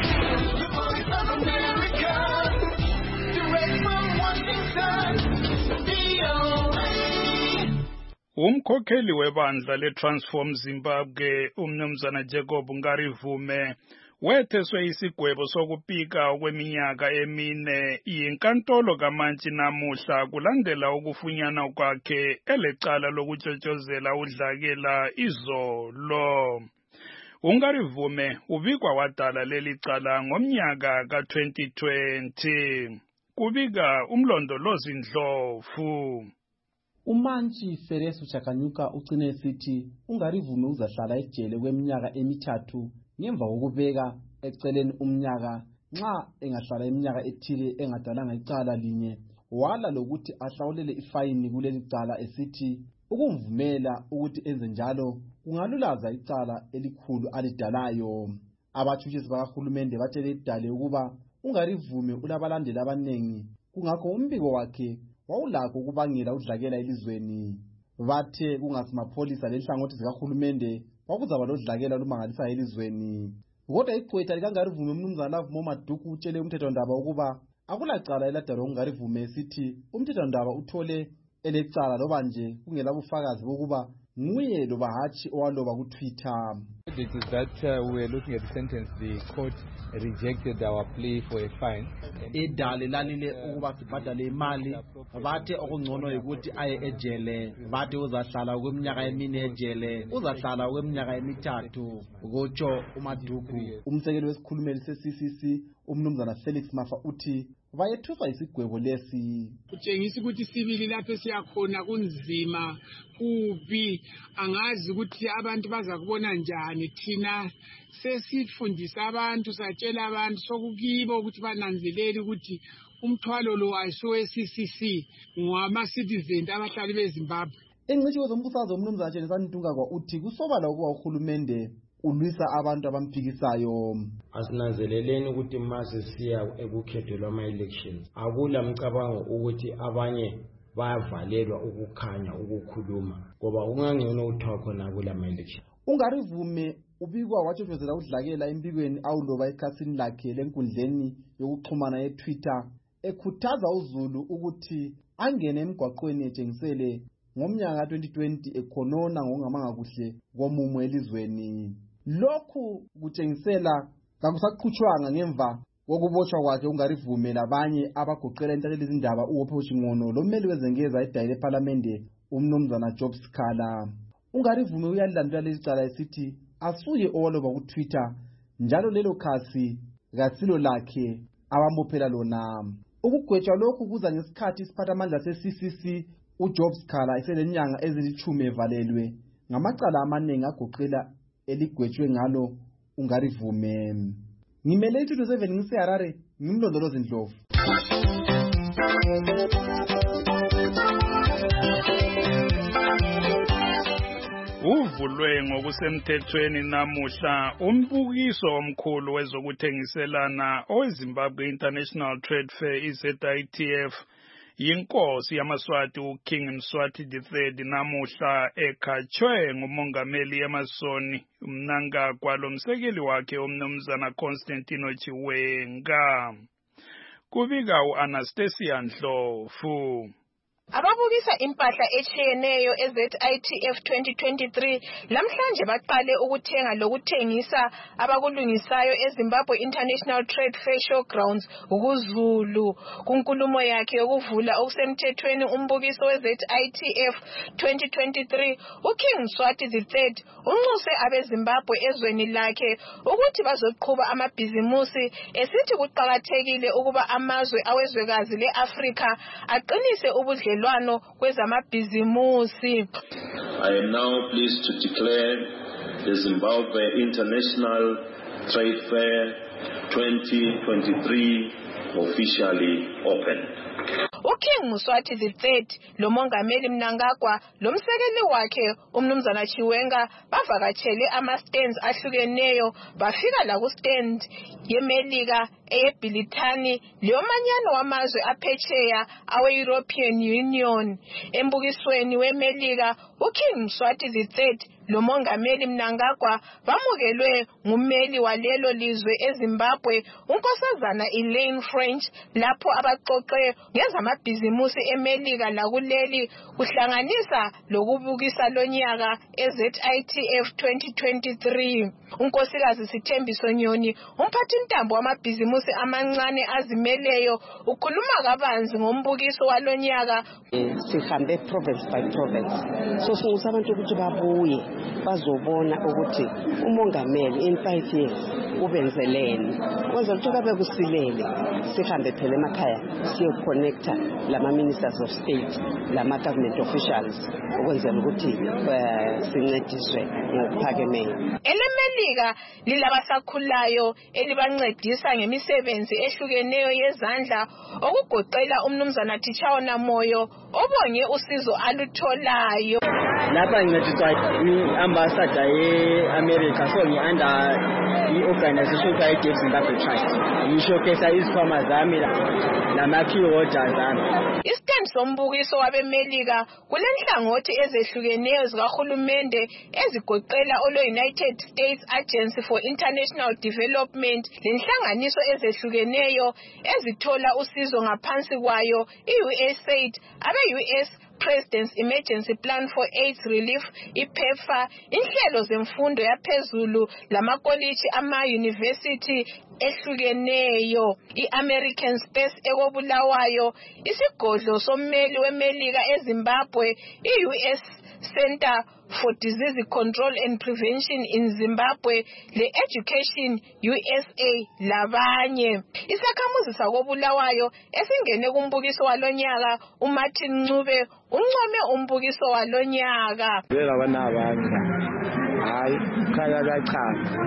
[SPEAKER 6] Umkhokheli webandla leTransform Zimbabwe umnumzana Jacob Ngarivume wetheswe isigwebo sokupika kweminyaka emine yinkantolo kaMantshi namuhla kulandela ukufunyana kwakhe elecala lokutshotshozela udlakela izolo. Ungarivume ubikwa wadala leli cala ngomnyaka ka twenty twenty. Kubika umlondolozi Ndlovu.
[SPEAKER 8] uMantshi Feresu Chakanyuka ugcine esithi Ungarivume uzahlala ejele kweminyaka emithathu ngemva kokubeka eceleni umnyaka nxa engahlala iminyaka ethile engadalanga icala linye. Wala lokuthi ahlawulele ifayini kuleli cala esithi ukumvumela ukuthi enze njalo kungalulaza icala elikhulu alidalayo. Abatshutshisi bakahulumende batshele idale ukuba Ungarivume ulabalandeli abanengi, kungakho umbiko wakhe wawulakho ukubangela udlakela elizweni. Bathe kungasimapholisa lenhlangothi zikahulumende wakuzaba lodlakela lumangalisa elizweni. Kodwa ixwetha likaNgarivume umnumzana Love Maduku utshele umthethwandaba ukuba akulacala eladalwa uNgarivume esithi umthethwandaba uthole elecala loba nje kungela bufakazi bokuba nguye loba hatshi owaloba ku Twitter.
[SPEAKER 3] It is that uh, we were looking at the sentence, the court rejected our plea for a fine.
[SPEAKER 8] Idale lalile ukuba sibhadale imali, bathe okungcono ukuthi aye ejele, bathe uzahlala kweminyaka emine ejele, uzahlala kweminyaka emithathu. Ngotsho uMaduku. Umsekeli wesikhulumeli se-C C C umnumzana Felix Mafa uthi bayethuswa isigwebo lesi.
[SPEAKER 9] Kutshengisa ukuthi sibili lapho siyakhona kunzima kubi, angazi ukuthi abantu bazakubona njani. Thina sesifundisa abantu, satshela abantu sokukibo ukuthi bananzelele ukuthi umthwalo lo ayisiwe-C C C ngwama-citizen abahlali beZimbabwe.
[SPEAKER 8] Ingcitshi wezombusazwe umnumzana Jenison Ntungagwa uthi kusobala ukuba uhulumende ulwisa abantu abamphikisayo.
[SPEAKER 10] Asinanzeleleni ukuthi mase siya ekukhethelwa ama-elections akula mcabango ukuthi abanye bayavalelwa ukukhanya ukukhuluma ngoba ungangcono uthiwa khona kula ma-election.
[SPEAKER 8] Ungarivume ubikwa watshotshozela udlakela empikweni awuloba ekhasini lakhe lenkundleni yokuxhumana ye-Twitter ekhuthaza uZulu ukuthi angene emgwaqweni etshengisele ngomnyaka twenty twenty ekhonona ngokungamanga kuhle komumo elizweni. Lokhu kutshengisela kakusaqhutshwanga ngemva kokubotshwa kwakhe Ungarivume labanye abagoqela intatheli izindaba uWophe Chingono lommeli wezengeza edayile eParliament umnumzana Job Sikhala. Ungarivume uyalilandela leli cala esithi asuye owaloba ku-Twitter njalo lelo khasi kasilo lakhe abambophela lona. Ukugwetshwa lokhu kuza ngesikhathi isiphathamandla se-C C C uJob Sikhala esenenyanga ezilithumi evalelwe ngamacala amaningi agoqela eligwetshwe ngalo Ungarivume. Ngimele two twenty-seven ngiseHarare, ngimlondolozi Ndlovu.
[SPEAKER 6] Uvulwe ngokusemthethweni namuhla umbukiso omkhulu wezokuthengiselana oweZimbabwe International Trade Fair I Z I T F yinkosi yamaswati uKing Mswati the third namuhla ekhatshwe ngumongameli Emmerson Mnangagwa lomsekeli wakhe umnumzana Constantino Chiwenga. Kubika u-Anastasia Ndlovu.
[SPEAKER 11] Ababukisa impahla echiyeneyo e-Z I T F twenty twenty-three lamhlanje baqale ukuthenga lokuthengisa abakulungisayo eZimbabwe International Trade Fair Showgrounds ukuZulu. Kunkulumo yakhe yokuvula okusemthethweni umbukiso we-Z I T F twenty twenty-three, uKing Mswati the third unxuse abeZimbabwe ezweni lakhe ukuthi bazoqhuba amabhizimusi esithi kuqakathekile ukuba amazwe awezwekazi le-Afrika aqinise ubudlelwano kwezamabhizimusi.
[SPEAKER 12] I am now pleased to declare the Zimbabwe International Trade Fair twenty twenty-three officially open.
[SPEAKER 11] uKing Mswati the third lomongameli Mnangagwa lomsekeli wakhe umnumzana Chiwenga bavakatshele ama-stands ahlukeneyo bafika la ku-stand yeMelika eyeBhilithani leyomanyano wamazwe aphetsheya awe-European Union. Embukisweni weMelika uKing Mswati the third lomongameli Mnangagwa bamukelwe ngumeli walelo lizwe eZimbabwe unkosazana Elaine French lapho abaxoxe ngezamabhizimusi eMelika lakuleli kuhlanganisa lokubukisa lonyaka e-Z I T F twenty twenty-three. Unkosikazi Sithembiso Nyoni umphathintambo wamabhizimusi amancane azimeleyo ukhuluma kabanzi ngombukiso walonyaka.
[SPEAKER 13] Sihambe province by province so singusa abantu ukuthi babuye bazobona ukuthi umongameli in five years ubenzeleni kwenza ukuthi kabe kusilele sihambe phela emakhaya siyo connecta lama ministers of state lama government officials ukwenzela ukuthi sincediswe ngokuphakemeyo.
[SPEAKER 11] Elemelika lilabasakhulayo elibancedisa ngemisebenzi ehlukeneyo yezandla okugoqela umnumzana Tichaona Moyo obonge usizo alutholayo.
[SPEAKER 15] Lapha ngincediswa i-ambassador ye-America so ngi-under i-organization kuthiwa i-Deaf Zimbabwe Trust. Ngishowcase izikhwama zami nama-key holders zami.
[SPEAKER 11] Istand sombukiso wabemelika kulenhlangothi ezehlukeneyo zikahulumende ezigoqela olo-United States Agency for International Development lenhlanganiso ezehlukeneyo ezithola usizo ngaphansi kwayo i-U S A I D, abe-U S President's Emergency Plan for AIDS Relief, iPEPFAR, inhlelo zemfundo yaphezulu lamakoliji ama-university ehlukeneyo, i-American Space ekobulawayo, isigodlo sommeli weMelika eZimbabwe, i-U S Center for Disease Control and Prevention in Zimbabwe, le-Education U S A labanye. Isakhamuzi sakobulawayo esingene kumbukiso walonyaka uMartin Ncube uncome umbukiso walonyaka.
[SPEAKER 15] Bela bana abantu hayi khaya kachaza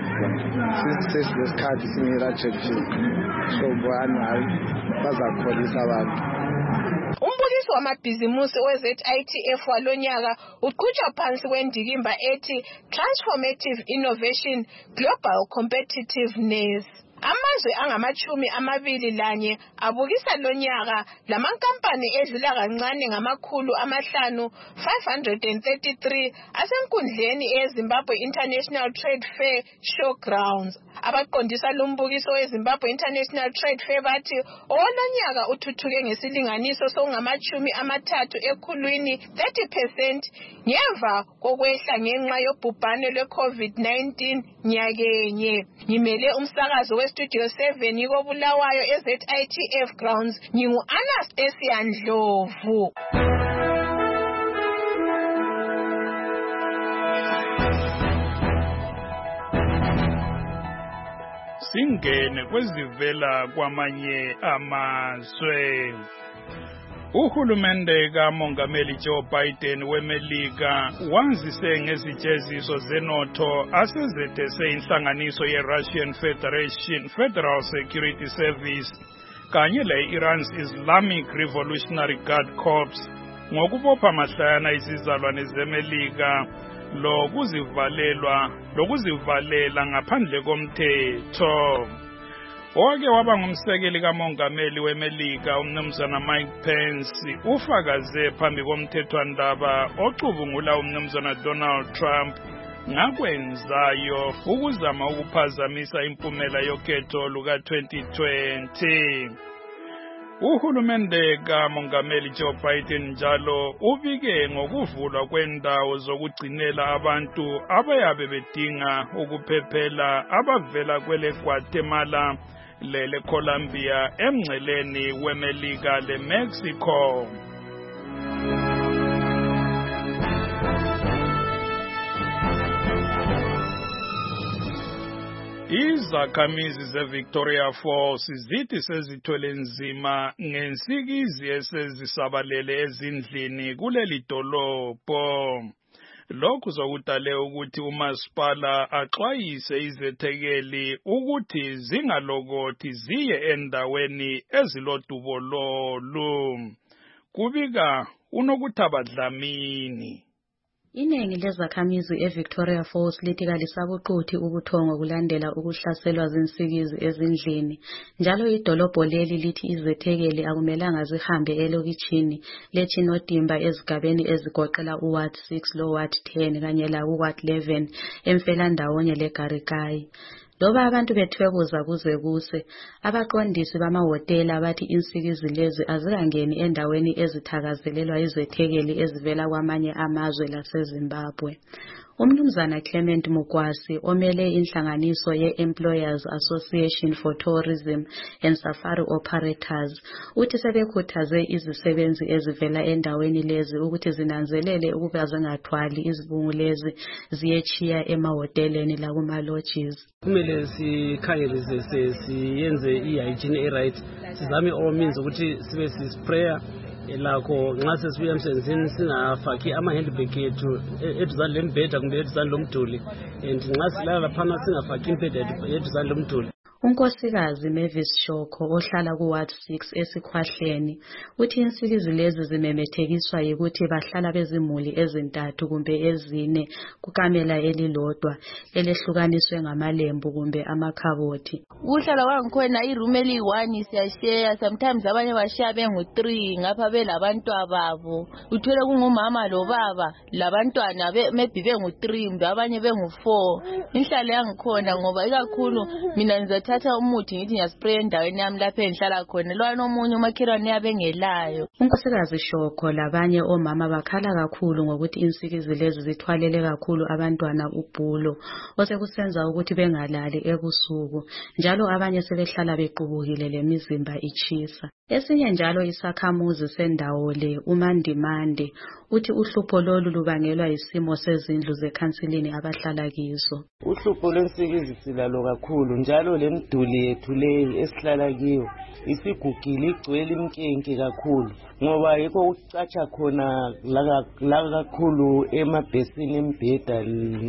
[SPEAKER 15] fast sisilesikhathi singela jeje so bwana hayi bazakholisa abantu.
[SPEAKER 11] Umbukiso wamabhizimusi we-Z I T F walonyaka uqhutshwa phansi kwendikimba ethi Transformative Innovation Global Competitiveness. Amazwe angamachumi amabili lanye abukisa lonyaka lamankampani edlula kancane ngamakhulu amahlanu five hundred thirty-three asenkundleni eZimbabwe International Trade Fair Showgrounds. Abaqondisa lombukiso weZimbabwe International Trade Fair bathi owalonyaka uthuthuke ngesilinganiso sokungamachumi amathathu ekhulwini thirty percent ngemva kokwehla ngenxa yobhubhane lwe-COVID nineteen nyakenye. Ngimele umsakazo we Studio seven ikobulawayo e-Z I T F grounds ngingu-Anastasia Ndlovu.
[SPEAKER 6] singene kwezivela kwamanye amazwe. Uhulumende kaMongameli Joe Biden weMelika wazise ngezijeziso zenotho asezethese inhlanganiso ye-Russian Federation Federal Security Service kanye le-Iran's Islamic Revolutionary Guard Corps ngokubopha mahlayana izizalwane zeMelika lokuzivalelwa lokuzivalela ngaphandle komthetho. Owake waba ngumsekeli kaMongameli weMelika uMnumzana Mike Pence ufakaze phambi komthethwandaba ocubungula uMnumzana Donald Trump ngakwenzayo ukuzama ukuphazamisa impumela yokhetho luka twenty twenty. Uhulumende kaMongameli Joe Biden njalo ubike ngokuvulwa kwendawo zokugcinela abantu abayabe bedinga ukuphephela abavela kwele Guatemala lele Colombia emngceleni weMelika le Mexico. Izakhamizi zeVictoria Falls zithi sezithwele nzima ngensikizi esezisabalele ezindlini kuleli dolobho. Lokhu sokudale ukuthi umasipala axwayise izethekeli ukuthi zingalokothi ziye endaweni ezilodubololu. Kubika unokuthaba Dlamini.
[SPEAKER 16] Iningi lezakhamizi eVictoria Falls lithi kalisabuquthi ubuthongo kulandela ukuhlaselwa zinsikizi ezindlini. Njalo idolobho leli lithi izethekeli akumelanga zihambe elokitshini leChinodimba ezigabeni ezigoqela uWard six loWard ten kanye la uWard eleven emfelandawonye leGarikai. Loba abantu bethwekuza kuze kuse, abaqondisi bamahotela bathi insikizi lezi azikangeni endaweni ezithakazelelwa izethekeli ezivela kwamanye amazwe laseZimbabwe. Umnumzana Clement Mukwasi omele inhlanganiso ye-Employers Association for Tourism and Safari Operators uthi sebekhuthaze izisebenzi ezivela endaweni lezi ukuthi zinanzelele ukuba zingathwali izibungu lezi ziyechiya emahoteleni lakuma-lodges.
[SPEAKER 17] Kumele sikhangelise siyenze i-hygiene e-right, sizame all means ukuthi sibe sisprayer lakho nxa sesibuya emsebenzini singafaki ama-handbag ethu eduzane lembheda kumbe eduzane lomduli, and nxa silala laphana singafaki impeda eduzane lomduli.
[SPEAKER 16] Unkosikazi Mavis Shoko ohlala kuWard six esikhwahleni uthi insikizi lezi zimemethekiswa yikuthi bahlala bezimuli ezintathu kumbe ezine kukamela elilodwa elehlukaniswe ngamalembu kumbe amakhabothi.
[SPEAKER 18] Uhlala wangikhona iroom eli-one siyashare, sometimes abanye bashare bengu-three ngapha belabantu ababo. Uthole kungumama lobaba labantwana maybe bengu-three mbe abanye bengu-four. Inhlalo yangikhona ngoba ikakhulu mina ngizathi thatha umuthi ngithi ngiyaspray endaweni yami lapho engihlala khona lowa nomunye umakhelwane yabe ngelayo.
[SPEAKER 16] Unkosikazi Shoko labanye omama bakhala kakhulu ngokuthi insikizi lezi zithwalele kakhulu abantwana ubhulo osekusenza ukuthi bengalali ebusuku, njalo abanye sebehlala bequbukile lemizimba ichisa. Esinye njalo isakhamuzi sendawo le uMandimande uthi uhlupho lolu lubangelwa isimo sezindlu zekhansilini abahlala kizo.
[SPEAKER 19] Uhlupho lwensikizi silalo kakhulu, njalo lemduli yethu leyi esihlala kiyo isigugile igcwele imkenke kakhulu, ngoba yikho ukucatsha khona la kakhulu emabhesini embheda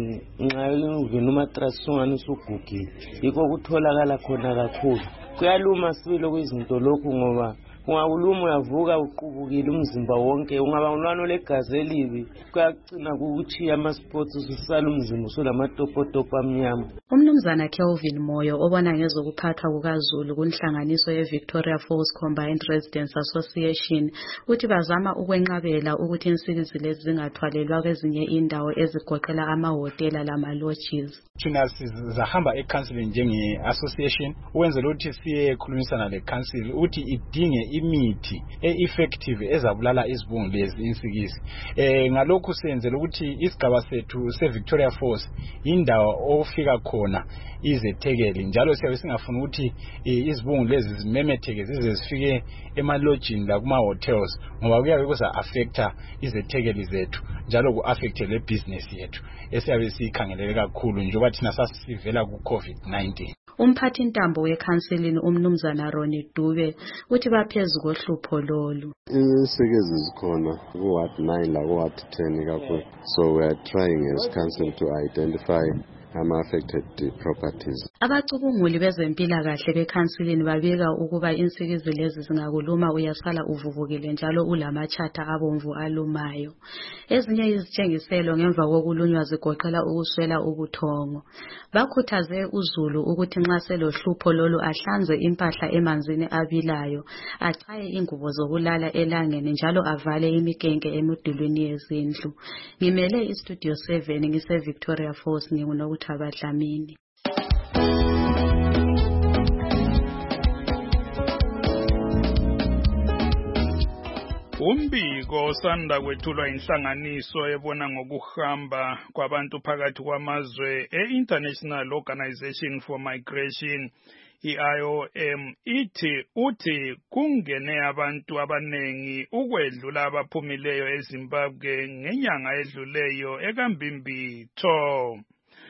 [SPEAKER 19] nxa uvena umatrasi ungani usugugile, yikho kutholakala khona kakhulu. Kuyaluma sibilo kwizinto lokhu ngoba ungawuluma uyavuka uqubukile umzimba wonke, ungaba unlwana olegazi elibi kuyagcina kukuchiya ama-spots usala umzimba usulamatopotopo amnyama.
[SPEAKER 16] Umnumzana Kelvin Moyo obona ngezokuphathwa kukaZulu kunhlanganiso ye-Victoria Falls Combined Residents Association uthi bazama ukwenqabela ukuthi insikizi lezi zingathwalelwa kwezinye indawo ezigoqela amahotela lama-lodges.
[SPEAKER 20] Thina sizahamba e-council njenge-association ukwenzela ukuthi siyekhulumisana le-council ukuthi idinge imithi e-effective ezabulala izibungu lezi insikizi. Eh ngalokhu senzela ukuthi isigaba sethu se-Victoria Falls indawo ofika khona izethekeli, njalo siyabe singafuna ukuthi izibungu lezi zimemetheke zize zifike emalodgini la kuma-hotels ngoba kuyabe kuza affecta izethekeli zethu njalo ku-affecte le business yethu esiyabe siyikhangelele kakhulu njengoba thina sasivela ku-COVID nineteen.
[SPEAKER 16] Umphathi ntambo wekhansilini umnumzana Ronnie Dube uthi baphezulu kohlupho lolu.
[SPEAKER 1] Insikizi zikhona ku ward nine la ku ward ten kakhulu. So we are trying as council to identify ama-affected properties.
[SPEAKER 16] Abacubunguli bezempilakahle bekhansilini babika ukuba insikizi lezi zingakuluma uyasala uvuvukile njalo ulamachatha abomvu alumayo. Ezinye izitshengiselo ngemva kokulunywa zigoqela ukuswela ubuthongo. Bakhuthaze uZulu ukuthi nxa selohlupho lolu ahlanze impahla emanzini abilayo, achaye ingubo zokulala elangeni njalo avale imikenke emidulini yezindlu. Ngimele istudio seven ngise Victoria Falls ngikuno Tabadlamini.
[SPEAKER 6] Umbiko osanda kwethulwa inhlanganiso ebona ngokuhamba kwabantu phakathi kwamazwe e-International Organization for Migration I O M ithi uthi kungene abantu abanengi ukwedlula abaphumileyo eZimbabwe ngenyanga edluleyo ekambimbitho.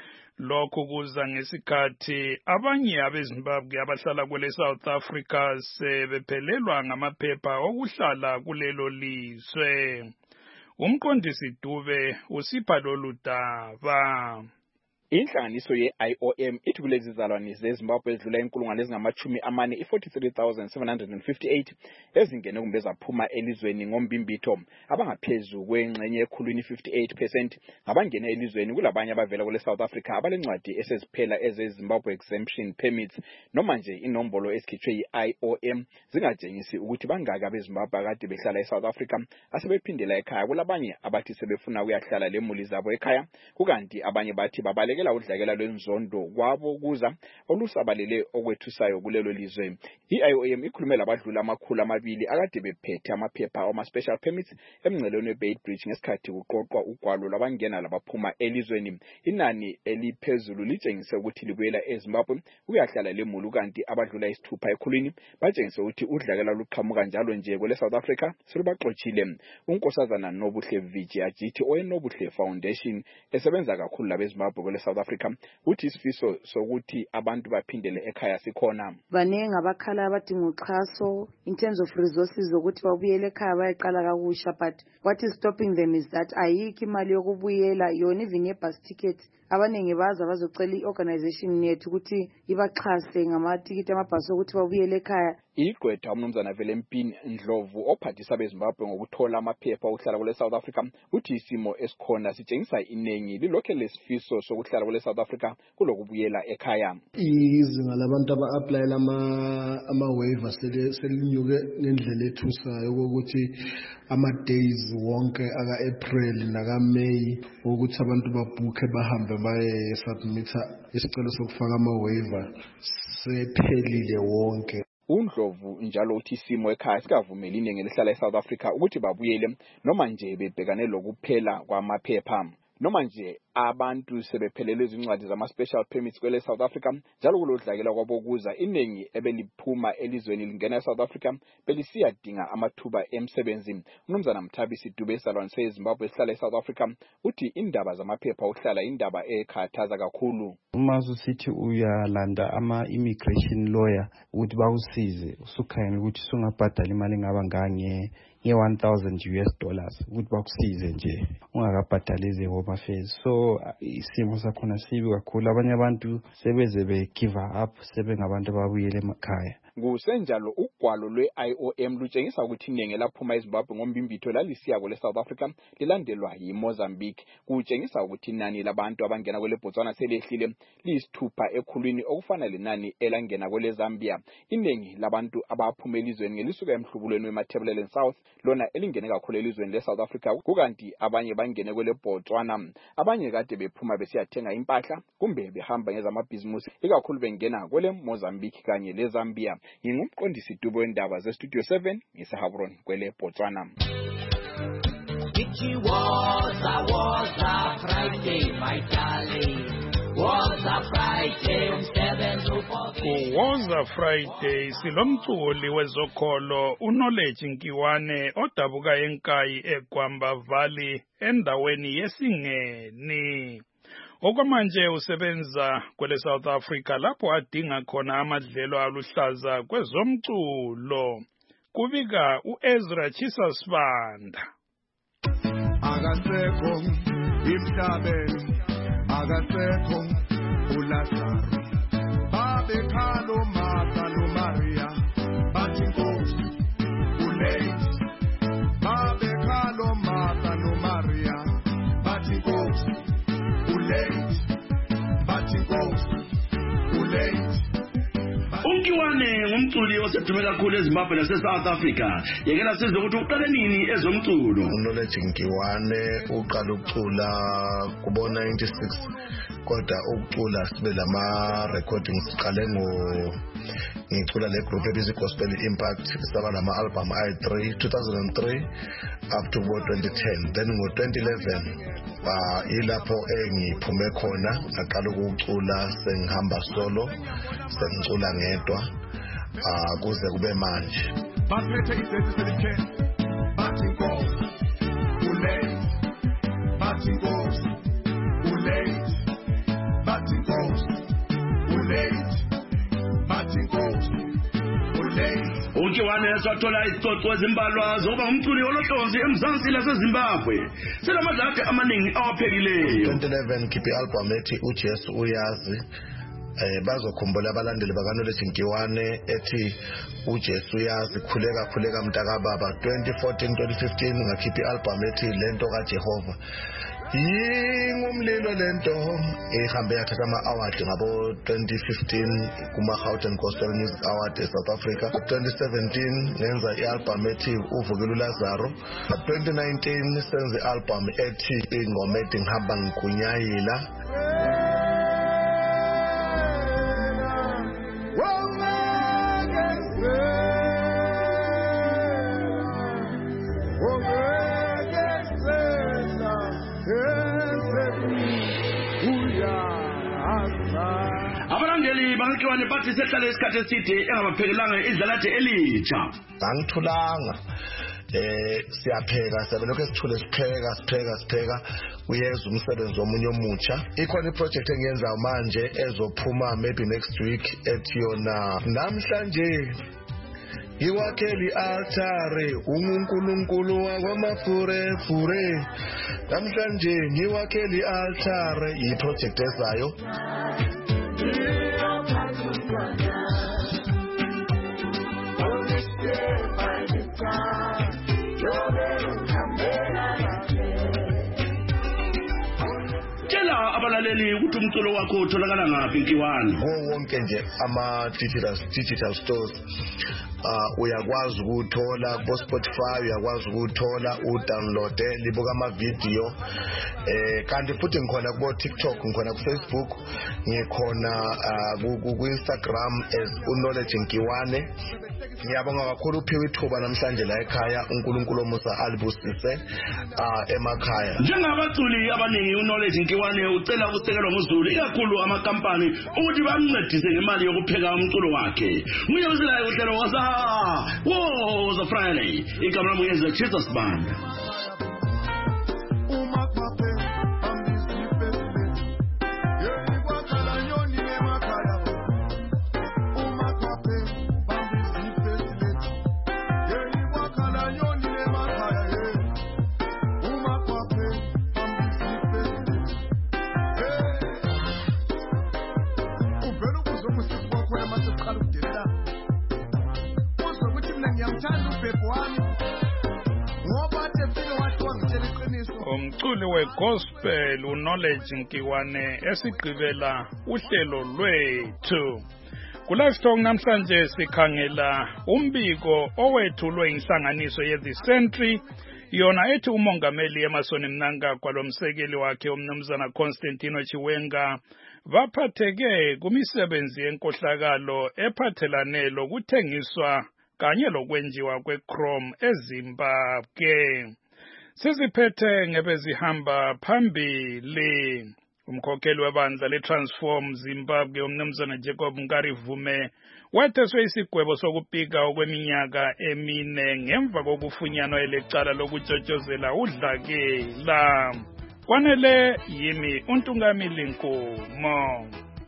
[SPEAKER 6] Lokhu kuza ngesikhathi abanye abeZimbabwe abahlala kwele South Africa sebephelelwa ngamaphepha okuhlala kulelo lizwe. Umqondisi Dube usipha lolu daba.
[SPEAKER 2] Inhlanganiso ye-I O M ithi kulezi zalwane zeZimbabwe ezidlula inkulungwane ezingamachumi amane i-forty-three thousand seven hundred fifty-eight ezingene kumbe zaphuma elizweni ngombimbitho abangaphezu kwengxenye ekhulwini fifty-eight percent ngabangene elizweni kulabanye abavela kule South Africa abalencwadi eseziphela eze-Zimbabwe exemption permits noma nje inombolo esikhitshwe yi-I O M zingatshengisi ukuthi bangaki abeZimbabwe akade behlala eSouth Africa asebephindela ekhaya kulabanye abathi sebefuna ukuyahlala lemuli zabo ekhaya kukanti abanye bathi babale udlakela lwenzondo kwabo kuza olusabalele okwethusayo kulelo lizwe. I-I O M ikhulumela abadlula amakhulu amabili akade bephethe amaphepha ama special permits emngcelweni weBeitbridge ngesikhathi kuqoqwa ugwalo labangena labaphuma elizweni. Inani eliphezulu litshengise ukuthi libuyela eZimbabwe uyahlala lemuli kanti abadlula isithupha ekhulwini batshengise ukuthi udlakela luqhamuka njalo nje kwele South Africa selubaxoxile. Unkosazana Nobuhle Viji ajithi oyeNobuhle Foundation esebenza kakhulu labeZimbabwe kwele South Africa uthi isifiso sokuthi abantu baphindele ekhaya sikhona.
[SPEAKER 21] Baningi abakhala abadinga uxhaso in terms of resources zokuthi babuyele ekhaya bayeqala kabusha, but what is stopping them is that ayikho imali yokubuyela yona even ye-bus ticket. Abaningi baza bazocela i-organization yethu ukuthi ibaxhase ngamatikiti amabhasi ukuthi babuyele ekhaya.
[SPEAKER 2] Igqwetha umnumzana Velempini Ndlovu ophathisa beZimbabwe ngokuthola amaphepha okuhlala kule South Africa uthi isimo esikhona sitshengisa inengi lilokho lesifiso sokuhlala kule South Africa kulokubuyela ekhaya.
[SPEAKER 22] Izinga labantu aba-applyela ama-waiver selinyuke ngendlela ethusayo ukuthi ama-days wonke aka-April naka-May ukuthi abantu babhukhe bahambe baye submitha isicelo sokufaka ama-waiver sephelile wonke.
[SPEAKER 2] uNdlovu njalo uthi isimo ekhaya sikavumeli iningi elihlala eSouth Africa ukuthi babuyele noma nje bebhekane lokuphela kwamaphepha. Noma nje abantu sebephelelwe izincwadi zama special permits kwele South Africa njalo kulodlakela kwabokuza iningi ebeliphuma elizweni lingena eSouth Africa belisiyadinga amathuba emsebenzi. Umnumzana Mthabisi Dube esalwane seZimbabwe esihlala eSouth Africa uthi indaba zamaphepha okuhlala indaba ekhathaza kakhulu.
[SPEAKER 23] Uma usithi uyalanda ama immigration lawyer ukuthi bawusize usukhayini ukuthi sungabhadala imali engaba ngange ye one thousand U S dollars ukuthi bakusize nje ungakabhadalize home affairs. So isimo sakhona sibi kakhulu, abanye abantu sebeze be give up sebengabantu ababuyele emakhaya.
[SPEAKER 2] Kusenjalo ugwalo lwe-I O M lutshengisa ukuthi iningi laphuma eZimbabwe ngombimbitho lalisiya kwele South Africa lilandelwa yiMozambique. Kutshengisa ukuthi inani labantu abangena kwele Botswana selehlile liyisithupha ekhulwini okufana lenani elangena kwele Zambia. Iningi labantu abaphuma elizweni ngelisuka emhlubulweni weMatabeleland South lona elingene kakhulu elizweni leSouth Africa kukanti abanye bangene kwele Botswana. Abanye kade bephuma besiyathenga impahla kumbe behamba ngezamabhizimusi ikakhulu bengena kwele Mozambique kanye leZambia. Ngingumqondisi Dube wendaba ze Studio seven ngiseHabron kwele Botswana.
[SPEAKER 24] It was a was a Friday, my darling. Was a Friday, seven to four.
[SPEAKER 6] Was a Friday silomculi wezokholo uKnowledge Nkiwane odabuka eNkayi eGwamba Valley endaweni yeSingeni. Okwamanje usebenza kwele South Africa lapho adinga khona amadlelo aluhlaza kwezomculo. Kubika uEzra Chisasibanda.
[SPEAKER 4] Akasekho imhlabeni akasekho uLazaro babekhalo Martha noMaria bathi Nkosi ulate babekhalo Martha noMaria bathi Nkosi ulate bathi Nkosi ulate.
[SPEAKER 5] Unkiwane ngumculi osedume kakhulu eZimbabwe naseSouth Africa. Yekela sizwe ukuthi uqale nini ezomculo.
[SPEAKER 7] uNoleji Nkiwane uqala ukucula kubo ninety-six kodwa ukucula sibe lama recordings siqale ngo ngicula le group ebizwa Gospel Impact saba lama album ayi three two thousand three up to twenty ten. Then ngo twenty eleven ba ilapho engiphume khona ngaqala ukucula sengihamba solo sengicula ngedwa ah kuze kube manje.
[SPEAKER 4] Baphethe izethi selike bathi Nkosi ulate bathi Nkosi ulate bathi Nkosi ulate bathi Nkosi ulate.
[SPEAKER 5] Unkiwane esathola isicoco ezimbalwa zokuba umculi olohlonzi eMzansi laseZimbabwe. Selamadlakhe amaningi awaphekileyo.
[SPEAKER 7] twenty eleven khiphe album ethi uJesu uyazi. Eh bazokhumbula abalandeli bakaNoleji Nkiwane ethi uJesu uyazi khuleka khuleka mntaka baba. Twenty fourteen twenty fifteen ngakhipha album ethi lento kaJehova. Yingumlilo lento ehambe yathatha ama award ngabo twenty fifteen kuma Gauteng Gospel Music Award eSouth Africa. twenty seventeen ngenza ialbum ethi uvukile uLazaro. twenty nineteen senze album ethi ingoma ethi ngihamba ngikunyayila.
[SPEAKER 5] Abalandeli bankiwane bathi sehlale isikhathi eside engabaphekelanga idlalathe elitsha.
[SPEAKER 7] Angithulanga eh siyapheka sebelokho esithule sipheka sipheka sipheka uyeza umsebenzi womunye omutsha. Ikhona iproject engiyenza manje ezophuma maybe next week ethi yona namhlanje iwakheli altare uNkulunkulu wakwamafure fure. Namhlanje ngiwakheli altare iproject ezayo.
[SPEAKER 5] Tshela abalaleli ukuthi umculo wakho utholakala ngaphi Nkiwane.
[SPEAKER 7] Wonke nje ama digital digital stores uh uyakwazi ukuthola ku Spotify, uyakwazi ukuthola udownload libuka ama video eh kanti futhi ngikhona ku TikTok, ngikhona ku Facebook, ngikhona ku Instagram as uNoleji Nkiwane. Ngiyabonga kakhulu uphiwe ithuba namhlanje la ekhaya. uNkulunkulu omusa alibusise ah emakhaya.
[SPEAKER 5] Njengabaculi abaningi uNoleji Nkiwane ucela ukusekelwa nguzulu ikakhulu amakampani ukuthi bamncedise ngemali yokupheka umculo wakhe. Nguye usilayo uhlelo wasa Woza Friday igama lami uEzra Chisasibanda.
[SPEAKER 6] Umculi wegospel uNoleji Nkiwane esigqibela uhlelo lwethu. Kulasihloko namhlanje sikhangela umbiko owethulwe inhlanganiso ye-The Century yona ethi umongameli Emmerson Mnangagwa lomsekeli wakhe umnumzana Constantino Chiwenga baphatheke kumisebenzi yenkohlakalo ephathelane lokuthengiswa kanye lokwenziwa kweChrome eZimbabwe. Siziphethe ngebezihamba phambili. Umkhokheli webandla leTransform Zimbabwe umnumzana Jacob Nkarivume wetheswe isigwebo sokupika okweminyaka emine ngemva kokufunyanwa elecala lokutshotshozela udlakela. kwanele yimi uNtungamili Nkomo.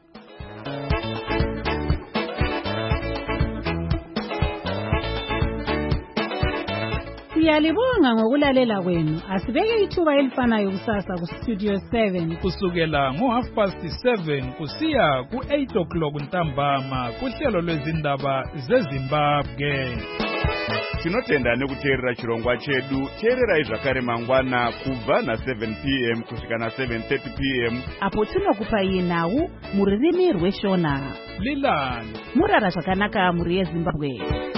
[SPEAKER 3] Siyalibonga ngokulalela kwenu. Asibeke ithuba elifanayo kusasa ku Studio seven
[SPEAKER 6] kusukela ngo half past seven kusiya ku eight o'clock ntambama kuhlelo lwezindaba zeZimbabwe.
[SPEAKER 9] Tinotenda nekuteerera chirongwa chedu. Teererai zvakare mangwana kubva na seven p m kusvika na seven thirty p m
[SPEAKER 3] apo tinokupai nhau muririmi rweshona.
[SPEAKER 6] Lilani
[SPEAKER 3] murara zvakanaka muri yeZimbabwe.